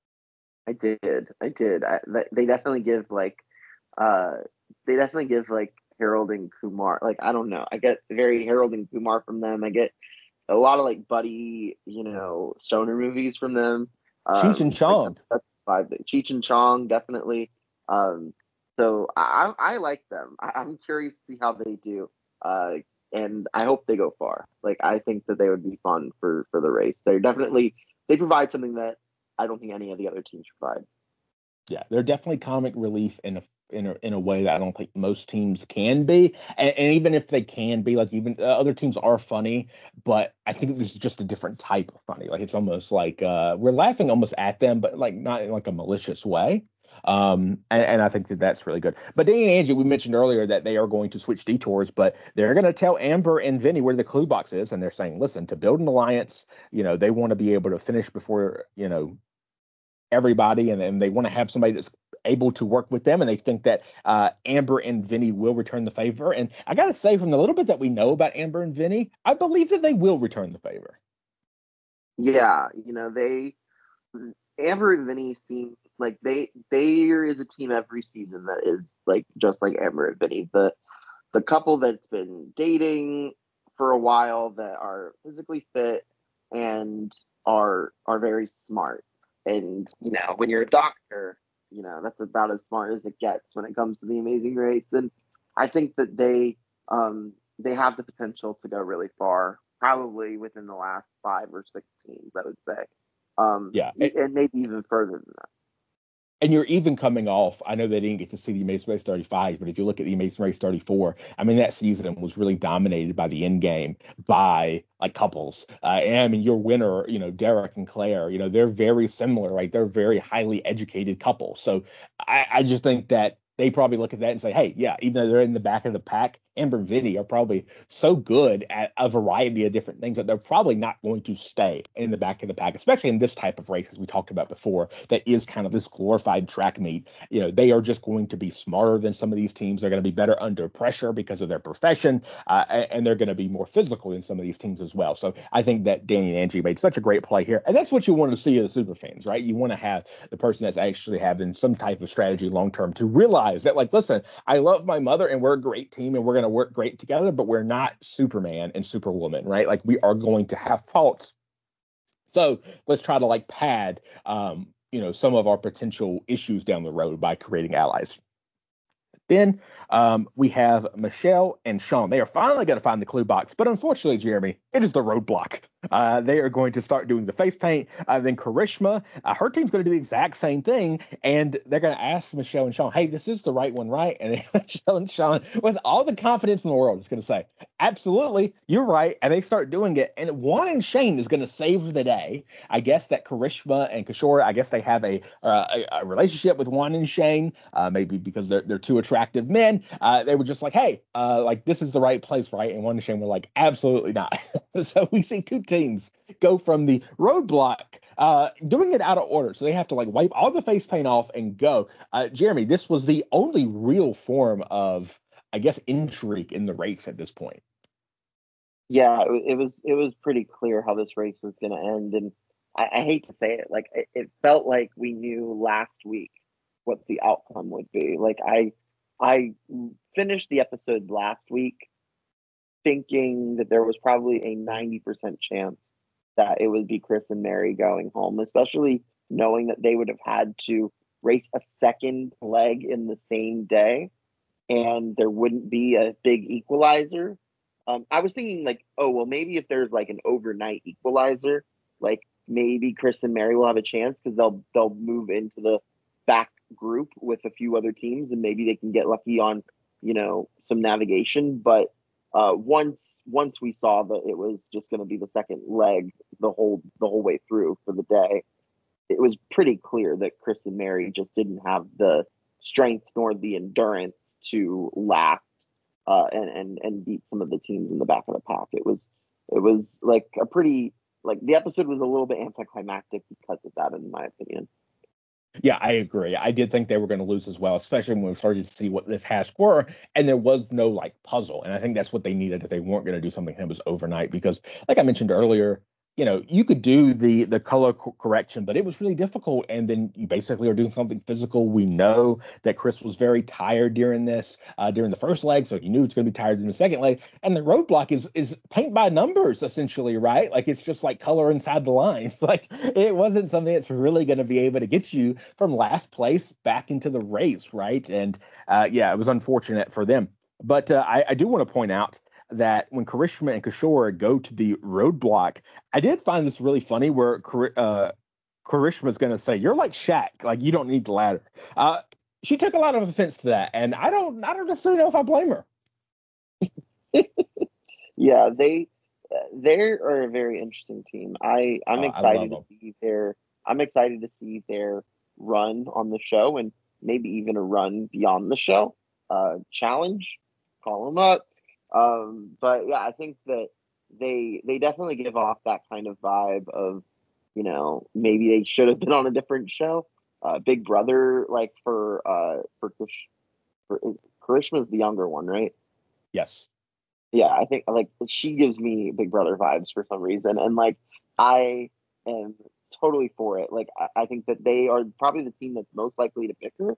I did. I did. I, they definitely give like, uh, they definitely give like Harold and Kumar. Like, I don't know. I get very Harold and Kumar from them. I get a lot of like buddy, you know, stoner movies from them. Um, Cheech and Chong. Like, that's five. Cheech and Chong, definitely. Um, so I, I like them. I, I'm curious to see how they do. Uh, and I hope they go far. Like, I think that they would be fun for, for the race. They're definitely, they provide something that I don't think any of the other teams provide. Yeah, they're definitely comic relief in a in a in a way that I don't think most teams can be. And, and even if they can be, like even uh, other teams are funny, but I think this is just a different type of funny. Like it's almost like uh, we're laughing almost at them, but like not in like a malicious way. Um, and, and I think that that's really good. But Danny and Angie, we mentioned earlier that they are going to switch detours, but they're going to tell Amber and Vinny where the clue box is, and they're saying, listen, to build an alliance, you know, they want to be able to finish before you know everybody, and, and they want to have somebody that's able to work with them, and they think that uh, Amber and Vinny will return the favor. And I gotta say, from the little bit that we know about Amber and Vinny, I believe that they will return the favor. Yeah, you know, they Amber and Vinny seem like they there is a team every season that is like just like Amber and Vinny. The the couple that's been dating for a while that are physically fit and are are very smart. And, you know, when you're a doctor, you know, that's about as smart as it gets when it comes to the Amazing Race. And I think that they um, they have the potential to go really far, probably within the last five or six teams, I would say. Um, Yeah. It, and maybe even further than that. And you're even coming off. I know they didn't get to see the Amazing Race thirty-five, but if you look at the Amazing Race thirty-four, I mean, that season was really dominated by the end game by like couples. Uh, and I mean, your winner, you know, Derek and Claire, you know, they're very similar, right? They're very highly educated couples. So I, I just think that they probably look at that and say, hey, yeah, even though they're in the back of the pack, Amber and Vinny are probably so good at a variety of different things that they're probably not going to stay in the back of the pack, especially in this type of race, as we talked about before, that is kind of this glorified track meet. You know, they are just going to be smarter than some of these teams. They're going to be better under pressure because of their profession, uh, and they're going to be more physical than some of these teams as well. So I think that Danny and Angie made such a great play here. And that's what you want to see as super fans, right? You want to have the person that's actually having some type of strategy long term to realize that, like, listen, I love my mother and we're a great team and we're going to work great together, but we're not Superman and Superwoman, right? Like, we are going to have faults. So let's try to like pad, um, you know, some of our potential issues down the road by creating allies. Then um, we have Michelle and Sean. They are finally going to find the clue box, but unfortunately, Jeremy, it is the roadblock. Uh, they are going to start doing the face paint. Uh, then Karishma, uh, her team's going to do the exact same thing, and they're going to ask Michelle and Sean, "Hey, this is the right one, right?" And then Michelle and Sean, with all the confidence in the world, is going to say, "Absolutely, you're right." And they start doing it, and Juan and Shane is going to save the day. I guess that Karishma and Kishore, I guess they have a uh, a, a relationship with Juan and Shane, uh, maybe because they're they're two attractive men. Uh, they were just like, "Hey, uh, like this is the right place, right?" And Juan and Shane were like, "Absolutely not." So we see two teams go from the roadblock, uh, doing it out of order. So they have to like wipe all the face paint off and go. Uh, Jeremy, this was the only real form of, I guess, intrigue in the race at this point. Yeah, it, it was it was pretty clear how this race was going to end, and I, I hate to say it, like it, it felt like we knew last week what the outcome would be. Like I I finished the episode last week thinking that there was probably a ninety percent chance that it would be Chris and Mary going home, especially knowing that they would have had to race a second leg in the same day and there wouldn't be a big equalizer. Um, I was thinking like, oh, well, maybe if there's like an overnight equalizer, like maybe Chris and Mary will have a chance because they'll they'll move into the back group with a few other teams and maybe they can get lucky on, you know, some navigation. But uh, once once we saw that it was just going to be the second leg the whole the whole way through for the day, it was pretty clear that Chris and Mary just didn't have the strength nor the endurance to last uh, and and and beat some of the teams in the back of the pack. It was it was like a pretty like the episode was a little bit anticlimactic because of that, in my opinion. Yeah, I agree. I did think they were going to lose as well, especially when we started to see what the tasks were, and there was no like puzzle. And I think that's what they needed if they weren't going to do something that was overnight. Because, like I mentioned earlier, you know, you could do the the color co- correction, but it was really difficult. And then you basically are doing something physical. We know that Chris was very tired during this, uh, during the first leg, so you knew it's going to be tired in the second leg. And the roadblock is is paint by numbers essentially, right? Like it's just like color inside the lines. Like it wasn't something that's really going to be able to get you from last place back into the race, right? And uh, yeah, it was unfortunate for them. But uh, I, I do want to point out that when Karishma and Kishore go to the roadblock, I did find this really funny where uh, Karishma's going to say, "You're like Shaq, like you don't need the ladder." Uh, she took a lot of offense to that, and I don't, I don't necessarily know if I blame her. Yeah, they they are a very interesting team. I I'm Uh, I excited love to them. see their I'm excited to see their run on the show and maybe even a run beyond the show. Uh, challenge, call them up. Um, but yeah, I think that they they definitely give off that kind of vibe of, you know, maybe they should have been on a different show. Uh, Big Brother, like for uh for Kish, for Karishma's the younger one, right? Yes. Yeah, I think like she gives me Big Brother vibes for some reason, and like I am totally for it. Like I, I think that they are probably the team that's most likely to pick her,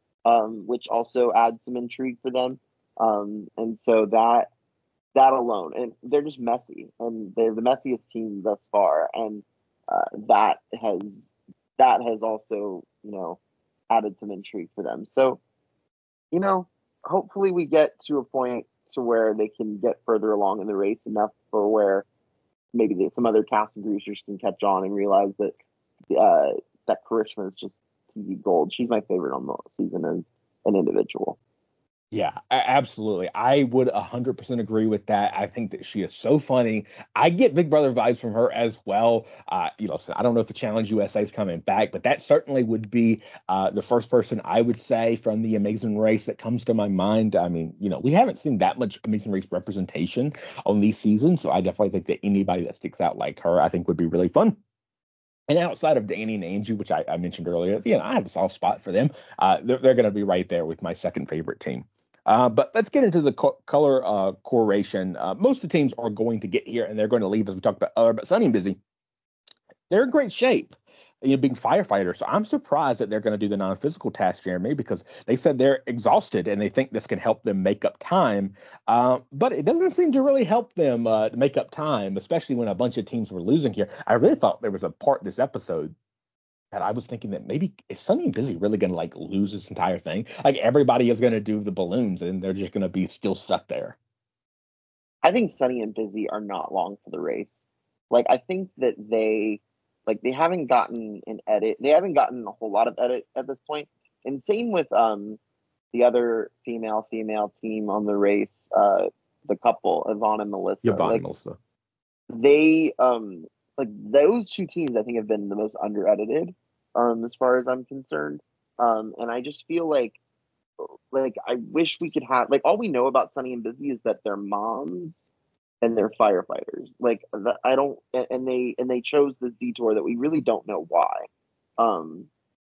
um, which also adds some intrigue for them. Um, and so that that alone, and they're just messy, and they're the messiest team thus far, and uh, that has that has also, you know, added some intrigue for them. So, you know, hopefully we get to a point to where they can get further along in the race enough for where maybe they, some other cast and producers can catch on and realize that uh, that Karishma is just T V gold. She's my favorite on the season as an individual. Yeah, a- absolutely. I would one hundred percent agree with that. I think that she is so funny. I get Big Brother vibes from her as well. Uh, you know, so I don't know if the Challenge U S A is coming back, but that certainly would be uh, the first person I would say from the Amazing Race that comes to my mind. I mean, you know, we haven't seen that much Amazing Race representation on these seasons, so I definitely think that anybody that sticks out like her, I think would be really fun. And outside of Danny and Angie, which I, I mentioned earlier, you know, I have a soft spot for them. Uh, they're they're going to be right there with my second favorite team. Uh, but let's get into the co- color uh, correlation. Uh, most of the teams are going to get here, and they're going to leave, as we talked about earlier. But Sunny and Busy, they're in great shape. You know, being firefighters, so I'm surprised that they're going to do the non-physical task, Jeremy, because they said they're exhausted and they think this can help them make up time. Uh, but it doesn't seem to really help them uh, to make up time, especially when a bunch of teams were losing here. I really thought there was a part this episode that I was thinking that maybe is Sunny and Busy really going to like lose this entire thing? Like everybody is going to do the balloons and they're just going to be still stuck there. I think Sunny and Busy are not long for the race. Like, I think that they, like, they haven't gotten an edit. They haven't gotten a whole lot of edit at this point. And same with um the other female female team on the race, uh, the couple, Yvonne and Melissa. Yvonne like, and Melissa. They um like those two teams, I think, have been the most under edited, um, as far as I'm concerned. Um, and I just feel like like I wish we could have like all we know about Sunny and Busy is that they're moms and they're firefighters. Like the, I don't and they and they chose this detour that we really don't know why. Um,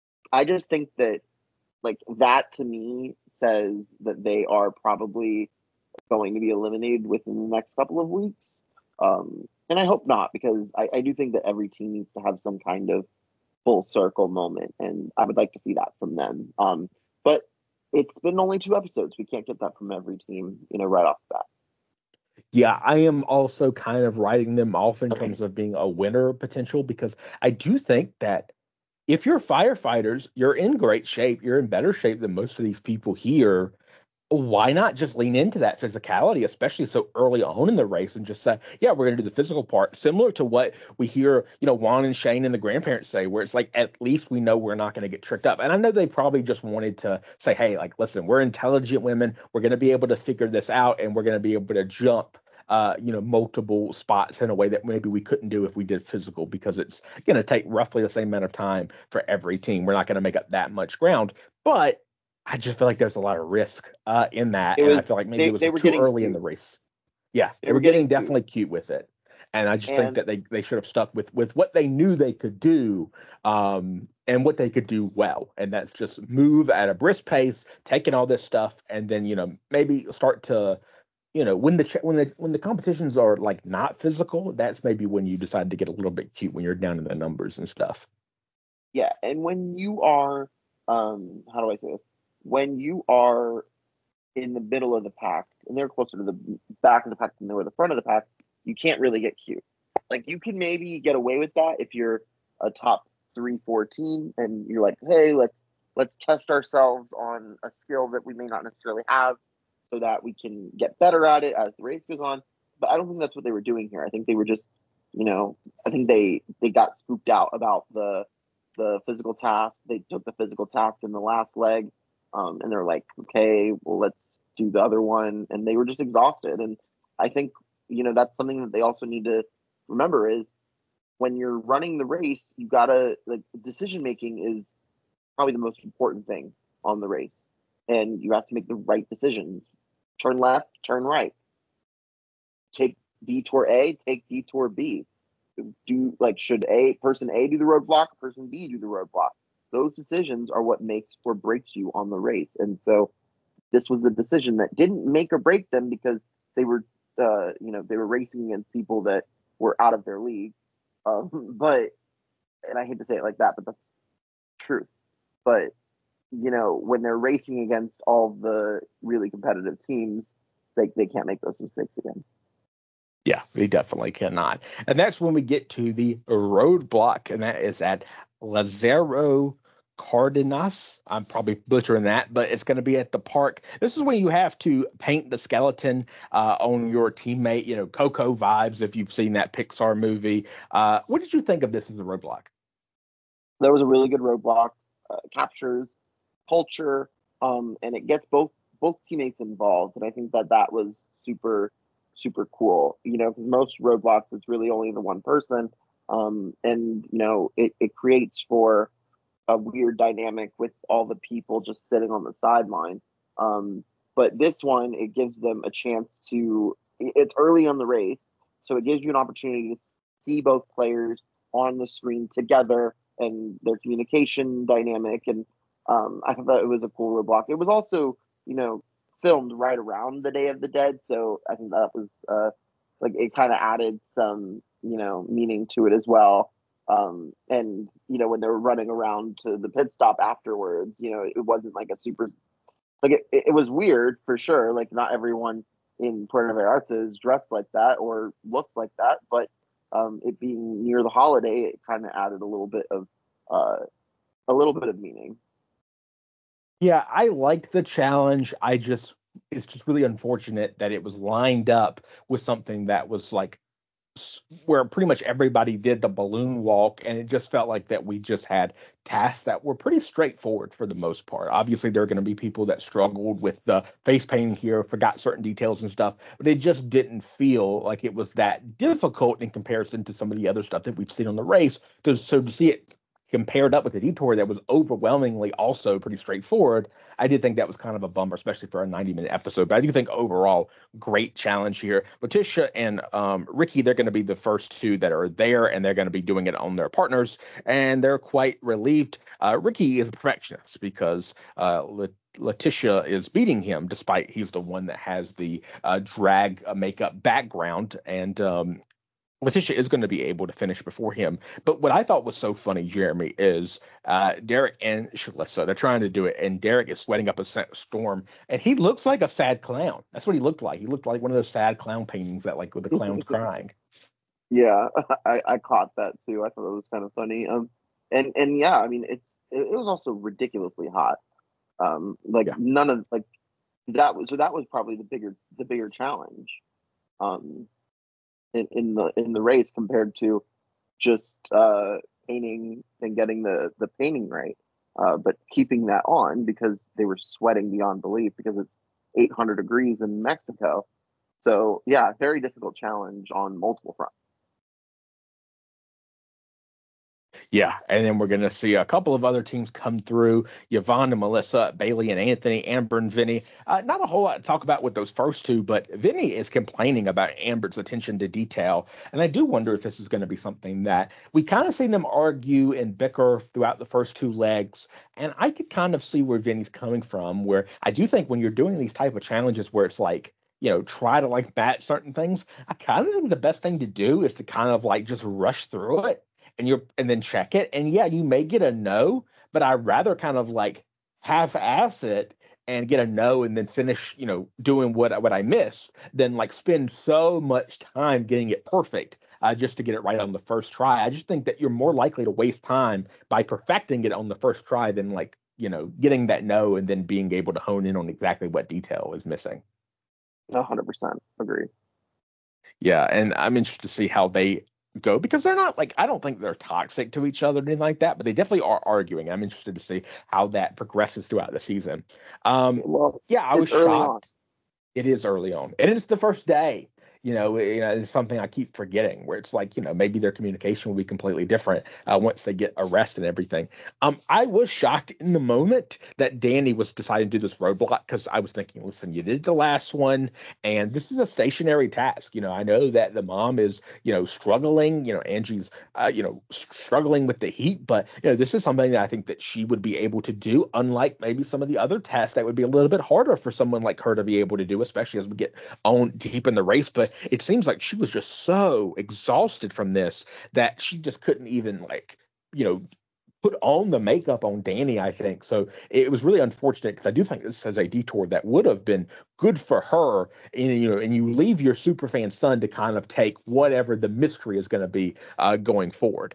I just think that like that to me says that they are probably going to be eliminated within the next couple of weeks. Um, and I hope not, because I, I do think that every team needs to have some kind of full circle moment, and I would like to see that from them. Um, but it's been only two episodes. We can't get that from every team, you know, right off the bat. Yeah, I am also kind of writing them off in terms of being a winner potential, because I do think that if you're firefighters, you're in great shape. You're in better shape than most of these people here. Why not just lean into that physicality, especially so early on in the race, and just say, yeah, we're going to do the physical part, similar to what we hear, you know, Juan and Shane and the grandparents say, where it's like, at least we know we're not going to get tricked up. And I know they probably just wanted to say, hey, like, listen, we're intelligent women. We're going to be able to figure this out, and we're going to be able to jump, uh, you know, multiple spots in a way that maybe we couldn't do if we did physical, because it's going to take roughly the same amount of time for every team. We're not going to make up that much ground. But I just feel like there's a lot of risk uh, in that, It and was I feel like maybe they, it was they were too getting early in cute. the race. Yeah, they, they were getting, getting definitely cute with it, and I just and, think that they they should have stuck with with what they knew they could do, um, and what they could do well, and that's just move at a brisk pace, taking all this stuff, and then you know maybe start to, you know, when the ch- when the when the competitions are like not physical, that's maybe when you decide to get a little bit cute, when you're down in the numbers and stuff. Yeah, and when you are, um, how do I say this? When you are in the middle of the pack and they're closer to the back of the pack than they were the front of the pack, you can't really get cute. Like you can maybe get away with that if you're a top three, four team and you're like, hey, let's let's test ourselves on a skill that we may not necessarily have, so that we can get better at it as the race goes on. But I don't think that's what they were doing here. I think they were just, you know, I think they they got spooked out about the the physical task. They took the physical task in the last leg, um, and they're like, okay, well, let's do the other one. And they were just exhausted. And I think, you know, that's something that they also need to remember is when you're running the race, you gotta, like, decision making is probably the most important thing on the race. And you have to make the right decisions. Turn left, turn right. Take detour A, take detour B. Do like should A person A do the roadblock, person B do the roadblock? Those decisions are what makes or breaks you on the race. And so this was a decision that didn't make or break them, because they were, uh, you know, they were racing against people that were out of their league. Um, but, and I hate to say it like that, but that's true. But, you know, when they're racing against all the really competitive teams, they, they can't make those mistakes again. Yeah, we definitely cannot. And that's when we get to the roadblock, and that is at Lazaro Cardenas. I'm probably butchering that, but it's going to be at the park. This is when you have to paint the skeleton uh, on your teammate, you know, Coco vibes, if you've seen that Pixar movie. Uh, what did you think of this as a roadblock? That was a really good roadblock. Uh, captures culture, um, and it gets both both teammates involved. And I think that that was super super cool, you know, because most roadblocks, it's really only the one person. Um, and, you know, it, it creates for a weird dynamic with all the people just sitting on the sideline. Um, but this one, it gives them a chance to, it's early on the race, so it gives you an opportunity to see both players on the screen together and their communication dynamic. And um, I thought it was a cool roadblock. It was also, you know, filmed right around the Day of the Dead, so I think that was uh, like it kind of added some, you know, meaning to it as well. Um, and you know, when they were running around to the pit stop afterwards, you know, it wasn't like a super like it, it was weird for sure. Like not everyone in Puerto Vallarta is dressed like that or looks like that, but um, it being near the holiday, it kind of added a little bit of uh, a little bit of meaning. Yeah, I liked the challenge. I just, it's just really unfortunate that it was lined up with something that was like where pretty much everybody did the balloon walk, and it just felt like that we just had tasks that were pretty straightforward for the most part. Obviously, there are going to be people that struggled with the face painting here, forgot certain details and stuff, but it just didn't feel like it was that difficult in comparison to some of the other stuff that we've seen on the race. Because so to see it compared up with the detour that was overwhelmingly also pretty straightforward, I did think that was kind of a bummer, especially for a ninety minute episode. But I do think overall, great challenge here. Letitia and um, Ricky, they're going to be the first two that are there, and they're going to be doing it on their partners, and they're quite relieved. Uh, Ricky is a perfectionist because uh, Letitia is beating him, despite he's the one that has the uh, drag uh, makeup background, and um, Letitia is going to be able to finish before him. But what I thought was so funny, Jeremy, is uh, Derek and Shalissa, they're trying to do it, and Derek is sweating up a storm, and he looks like a sad clown. That's what he looked like. He looked like one of those sad clown paintings that, like, with the clowns crying. Yeah, I, I caught that too. I thought it was kind of funny. Um, and and yeah, I mean, it's it, it was also ridiculously hot. Um, like Yeah. none of like that was so that was probably the bigger the bigger challenge. Um. In, in the in the race compared to just uh, painting and getting the the painting right, uh, but keeping that on because they were sweating beyond belief because it's eight hundred degrees in Mexico. So yeah, very difficult challenge on multiple fronts. Yeah, and then we're going to see a couple of other teams come through. Yvonne and Melissa, Bailey and Anthony, Amber and Vinny. Uh, not a whole lot to talk about with those first two, but Vinny is complaining about Amber's attention to detail. And I do wonder if this is going to be something that we kind of seen them argue and bicker throughout the first two legs. And I could kind of see where Vinny's coming from, where I do think when you're doing these type of challenges where it's like, you know, try to like match certain things, I kind of think the best thing to do is to kind of like just rush through it. And you're and then check it. And yeah, you may get a no, but I'd rather kind of like half-ass it and get a no and then finish, you know, doing what what I missed than like spend so much time getting it perfect uh, just to get it right on the first try. I just think that you're more likely to waste time by perfecting it on the first try than like, you know, getting that no and then being able to hone in on exactly what detail is missing. one hundred percent agree. Yeah, and I'm interested to see how they go because they're not like I don't think they're toxic to each other or anything like that, but they definitely are arguing. I'm interested to see how that progresses throughout the season. Um, well, yeah, I was early shocked. On. It is early on, and it's the first day. You know, you know, it's something I keep forgetting where it's like, you know, maybe their communication will be completely different uh, once they get arrested and everything. Um, I was shocked in the moment that Danny was deciding to do this roadblock because I was thinking, listen, you did the last one and this is a stationary task. You know, I know that the mom is, you know, struggling, you know, Angie's, uh, you know, struggling with the heat, but, you know, this is something that I think that she would be able to do, unlike maybe some of the other tasks that would be a little bit harder for someone like her to be able to do, especially as we get on deep in the race. But it seems like she was just so exhausted from this that she just couldn't even like, you know, put on the makeup on Danny, I think. So it was really unfortunate because I do think this is a detour that would have been good for her. And, you know, and you leave your superfan son to kind of take whatever the mystery is going to be uh, going forward.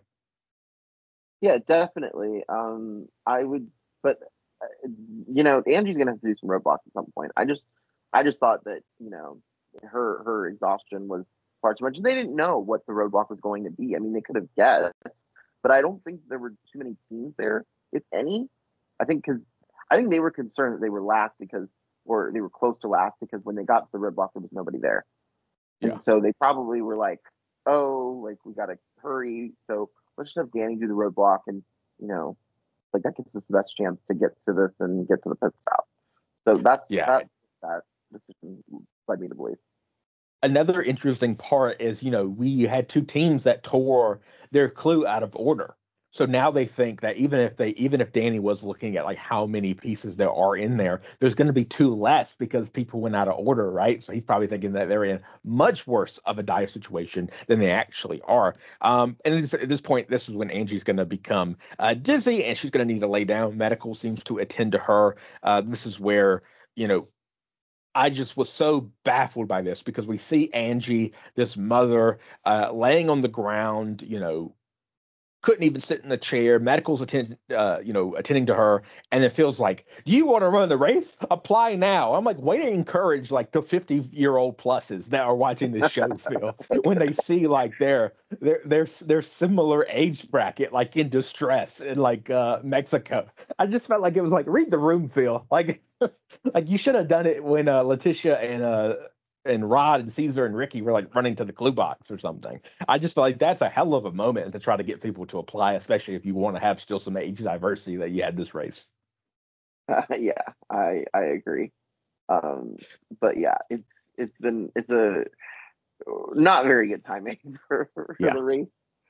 Yeah, definitely. Um, I would, but uh, you know, Angie's gonna have to do some roadblocks at some point. I just, I just thought that you know, her her exhaustion was far too much. They didn't know what the roadblock was going to be. I mean, they could have guessed, but I don't think there were too many teams there, if any. I think because I think they were concerned that they were last because, or they were close to last because when they got to the roadblock, there was nobody there. And Yeah. so they probably were like, oh, like we gotta hurry. So let's just have Danny do the roadblock, and you know, like that gives us the best chance to get to this and get to the pit stop. So that's Yeah. that that decision led me to believe. Another interesting part is, you know, we had two teams that tore their clue out of order. So now they think that even if they, even if Danny was looking at like how many pieces there are in there, there's going to be two less because people went out of order, right? So he's probably thinking that they're in much worse of a dire situation than they actually are. Um, and at this point, this is when Angie's going to become uh, dizzy and she's going to need to lay down. Medical seems to attend to her. Uh, this is where, you know, I just was so baffled by this because we see Angie, this mother, uh, laying on the ground, you know, couldn't even sit in the chair. Medical's attend, uh, you know, attending to her, and it feels like, do you want to run the race? Apply now. I'm like, way to encourage like the fifty year old pluses that are watching this show, Phil, when they see like their their their their similar age bracket like in distress in like uh, Mexico. I just felt like it was like, read the room, Phil. Like like you should have done it when uh, Letitia and uh and Rod and Caesar and Ricky were like running to the clue box or something. I just feel like that's a hell of a moment to try to get people to apply, especially if you want to have still some age diversity that you had this race. Uh, yeah, I I agree. Um, but yeah, it's it's been it's a not very good timing for for Yeah. the race.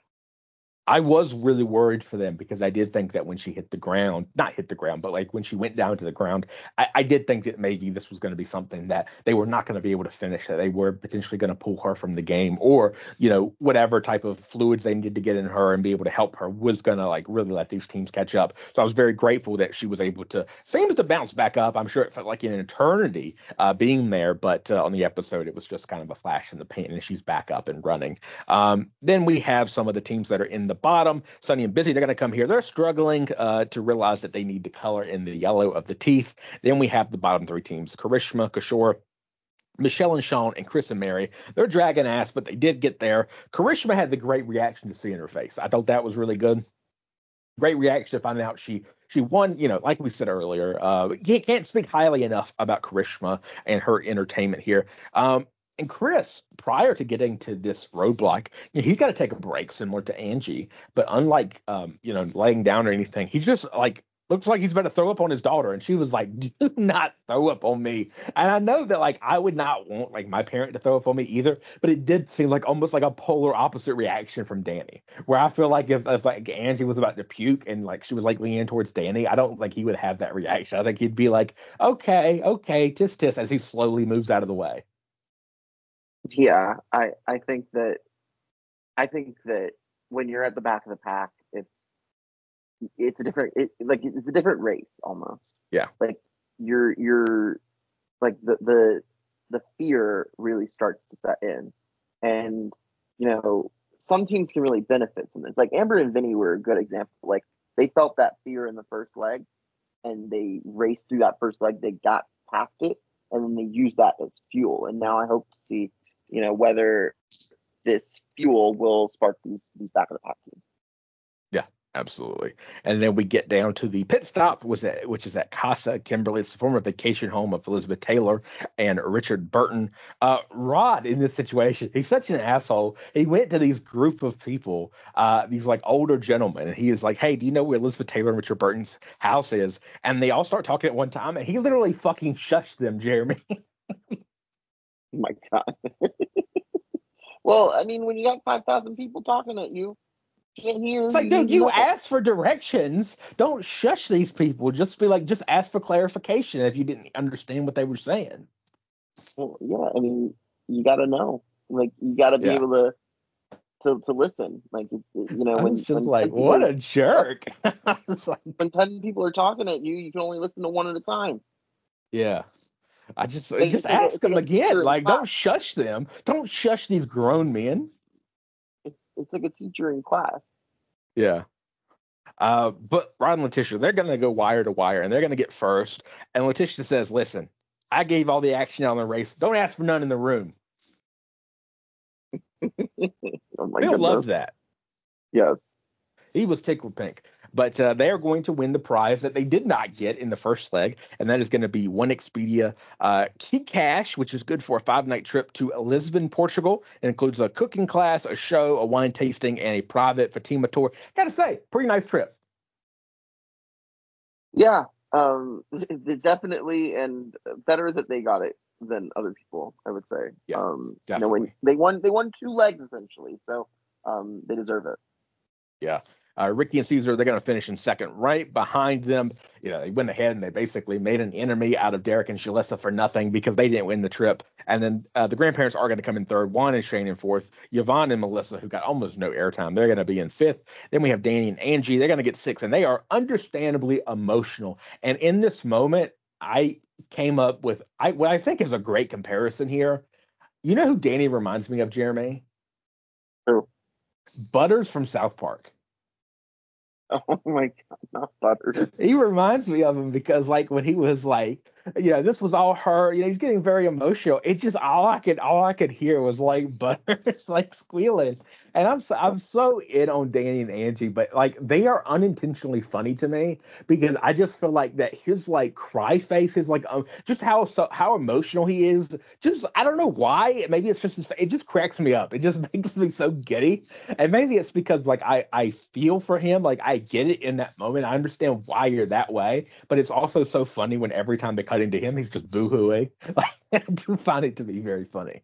I was really worried for them because I did think that when she hit the ground, not hit the ground, but like when she went down to the ground, I, I did think that maybe this was going to be something that they were not going to be able to finish, that they were potentially going to pull her from the game, or, you know, whatever type of fluids they needed to get in her and be able to help her was going to like really let these teams catch up. So I was very grateful that she was able to, same as to bounce back up. I'm sure it felt like an eternity uh, being there, but uh, on the episode, it was just kind of a flash in the pan and she's back up and running. Um, then we have some of the teams that are in the bottom. Sunny and Busy, they're going to come here. They're struggling uh, to realize that they need to color in the yellow of the teeth. Then we have the bottom three teams, Karishma, Kishore, Michelle and Sean, and Chris and Mary. They're dragging ass, but they did get there. Karishma had the great reaction to seeing her face. I thought that was really good. Great reaction to finding out she she won, you know, like we said earlier. Uh, can't, can't speak highly enough about Karishma and her entertainment here. Um, And Chris, prior to getting to this roadblock, you know, he's got to take a break similar to Angie. But unlike, um, you know, laying down or anything, he's just like, looks like he's about to throw up on his daughter. And she was like, do not throw up on me. And I know that, like, I would not want, like, my parent to throw up on me either. But it did seem like almost like a polar opposite reaction from Danny, where I feel like if, if like, Angie was about to puke and, like, she was, like, leaning towards Danny, I don't think he would have that reaction. I think he'd be like, okay, okay, tisk, tisk, as he slowly moves out of the way. Yeah, I I think that I think that when you're at the back of the pack, it's it's a different it, like it's a different race almost. Yeah. Like you're you're like the the the fear really starts to set in, and you know some teams can really benefit from this. Like Amber and Vinny were a good example. Like they felt that fear in the first leg, and they raced through that first leg. They got past it, and then they used that as fuel. And now I hope to see, you know, whether this fuel will spark these these back of the pack teams. Yeah, absolutely. And then we get down to the pit stop, was at, which is at Casa Kimberly. It's the former vacation home of Elizabeth Taylor and Richard Burton. Uh, Rod, in this situation, he's such an asshole. He went to these group of people, uh, these like older gentlemen, and he is like, hey, do you know where Elizabeth Taylor and Richard Burton's house is? And they all start talking at one time, and he literally fucking shushed them, Jeremy. Oh my God. Well, I mean, when you got five thousand people talking at you, you can't hear. It's like, dude, you asked for directions. Don't shush these people. Just be like, just ask for clarification if you didn't understand what they were saying. Well, yeah, I mean, you got to know. Like, you got to be Yeah. able to to to listen. Like, you know, I when was just when like, what a jerk. I was like, when ten people are talking at you, you can only listen to one at a time. yeah. I just Like, just it's like a- ask it's them like a again. teacher in Like, class. don't shush them. Don't shush these grown men. It's, it's like a teacher in class. Yeah. Uh, but Rod and Letitia, they're going to go wire to wire, and they're going to get first. And Letitia says, listen, I gave all the action on the race. Don't ask for none in the room. Oh my Bill goodness. loved that. Yes. He was tickled pink. But uh, they are going to win the prize that they did not get in the first leg, and that is going to be one Expedia uh, Key Cash, which is good for a five-night trip to Lisbon, Portugal. It includes a cooking class, a show, a wine tasting, and a private Fatima tour. Gotta say, pretty nice trip. Yeah. Um. It definitely, and better that they got it than other people, I would say. Yeah, um. definitely. You know, when they won, they won two legs essentially, so um, they deserve it. Yeah. Uh, Ricky and Caesar, they're going to finish in second. Right behind them, you know, they went ahead and they basically made an enemy out of Derek and Shalissa for nothing because they didn't win the trip. And then uh, the grandparents are going to come in third. Juan and Shane in fourth. Yvonne and Melissa, who got almost no airtime, they're going to be in fifth. Then we have Danny and Angie. They're going to get sixth, and they are understandably emotional. And in this moment, I came up with I, what I think is a great comparison here. You know who Danny reminds me of, Jeremy? Who? Butters from South Park. Oh my God, not Butters. He reminds me of him because like when he was like, you know, this was all her, you know, he's getting very emotional. It's just all I could all I could hear was like Butters like squealing. And I'm so I'm so in on Danny and Angie, but like they are unintentionally funny to me because I just feel like that his like cry face, his like um, just how so how emotional he is. Just I don't know why. Maybe it's just his, it just cracks me up. It just makes me so giddy. And maybe it's because like I I feel for him, like I get it in that moment. I understand why you're that way, but it's also so funny when every time they cut into him, he's just boo-hooing. Like I do find it to be very funny.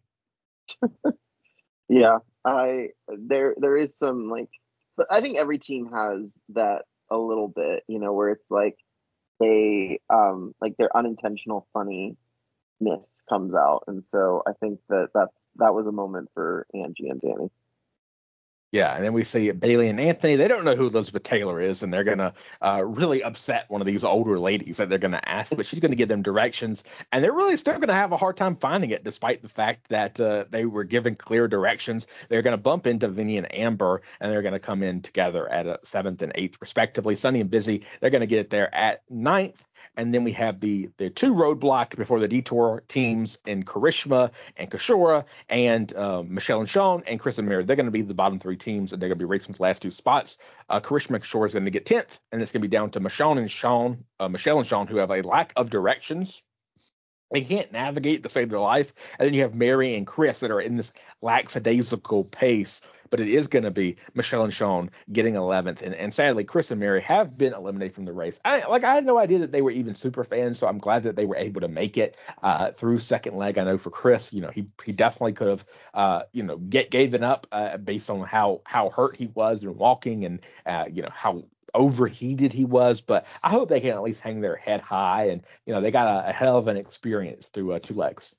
Yeah, I there there is some like, but I think every team has that a little bit, you know, where it's like they um like their unintentional funniness comes out, and so I think that that that was a moment for Angie and Danny. Yeah, and then we see Bailey and Anthony. They don't know who Elizabeth Taylor is, and they're gonna uh, really upset one of these older ladies that they're gonna ask, but she's gonna give them directions, and they're really still gonna have a hard time finding it, despite the fact that uh, they were given clear directions. They're gonna bump into Vinny and Amber, and they're gonna come in together at a seventh and eighth, respectively. Sunny and Busy, they're gonna get it there at ninth. And then we have the the two roadblock before the detour teams in Karishma and Kashora and uh, Michelle and Sean and Chris and Mary. They're going to be the bottom three teams, and they're going to be racing for the last two spots. Uh, Karishma and Kashora is going to get tenth, and it's going to be down to Michelle and Sean, uh, Michelle and Sean, who have a lack of directions. They can't navigate to save their life. And then you have Mary and Chris that are in this lackadaisical pace. But it is going to be Michelle and Sean getting eleventh. And, and sadly, Chris and Mary have been eliminated from the race. I like I had no idea that they were even super fans, so I'm glad that they were able to make it uh, through second leg. I know for Chris, you know, he he definitely could have, uh, you know, get given up uh, based on how how hurt he was and walking and, uh, you know, how overheated he was. But I hope they can at least hang their head high. And, you know, they got a, a hell of an experience through uh, two legs.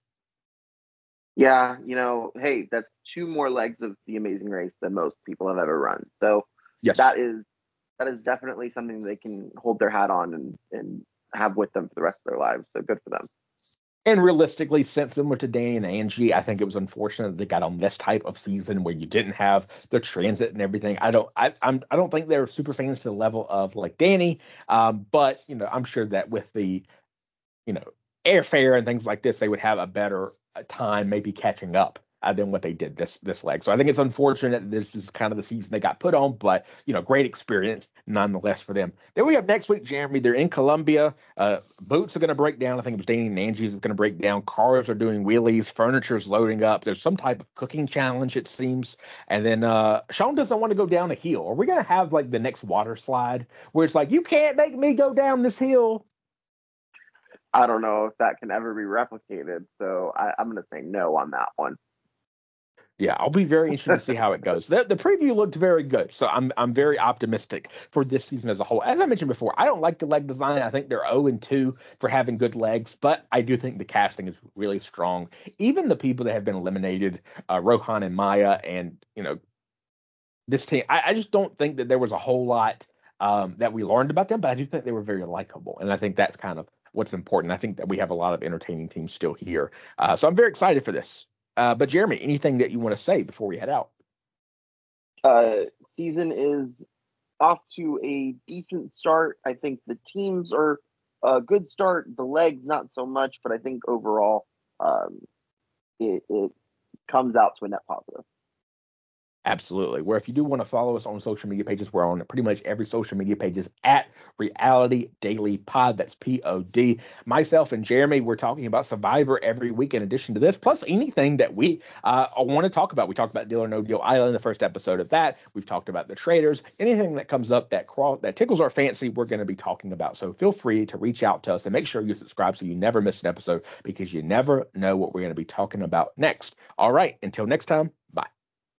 Yeah, you know, hey, that's two more legs of the Amazing Race than most people have ever run. So Yes. that is that is definitely something they can hold their hat on and and have with them for the rest of their lives. So good for them. And realistically, similar to Danny and Angie, I think it was unfortunate that they got on this type of season where you didn't have the transit and everything. I don't, I, I'm, I don't think they're super fans to the level of like Danny, um, but you know, I'm sure that with the, you know, airfare and things like this, they would have a better uh, time maybe catching up uh, than what they did this this leg. So I think it's unfortunate this is kind of the season they got put on, but you know, great experience nonetheless for them. Then we have next week, Jeremy. They're in Colombia. Uh, boats are going to break down. I think it was Danny and Angie's going to break down. Cars are doing wheelies. Furniture's loading up. There's some type of cooking challenge, it seems. And then uh, Sean doesn't want to go down a hill. Are we going to have like the next water slide where it's like, you can't make me go down this hill? I don't know if that can ever be replicated, so I, I'm going to say no on that one. Yeah, I'll be very interested to see how it goes. The, the preview looked very good, so I'm I'm very optimistic for this season as a whole. As I mentioned before, I don't like the leg design. I think they're oh and two for having good legs, but I do think the casting is really strong. Even the people that have been eliminated, uh, Rohan and Maya, and you know this team, I, I just don't think that there was a whole lot um, that we learned about them, but I do think they were very likable, and I think that's kind of what's important. I think that we have a lot of entertaining teams still here, uh, so I'm very excited for this. Uh, but Jeremy, anything that you want to say before we head out? Uh, season is off to a decent start. I think the teams are a good start. The legs, not so much, but I think overall, um, it, it comes out to a net positive. Absolutely. Where if you do want to follow us on social media pages, we're on pretty much every social media pages at Reality Daily Pod. That's P O D. Myself and Jeremy, we're talking about Survivor every week in addition to this, plus anything that we uh, want to talk about. We talked about Deal or No Deal Island, the first episode of that. We've talked about the traders. Anything that comes up that crawl, that tickles our fancy, we're going to be talking about. So feel free to reach out to us and make sure you subscribe so you never miss an episode because you never know what we're going to be talking about next. All right. Until next time.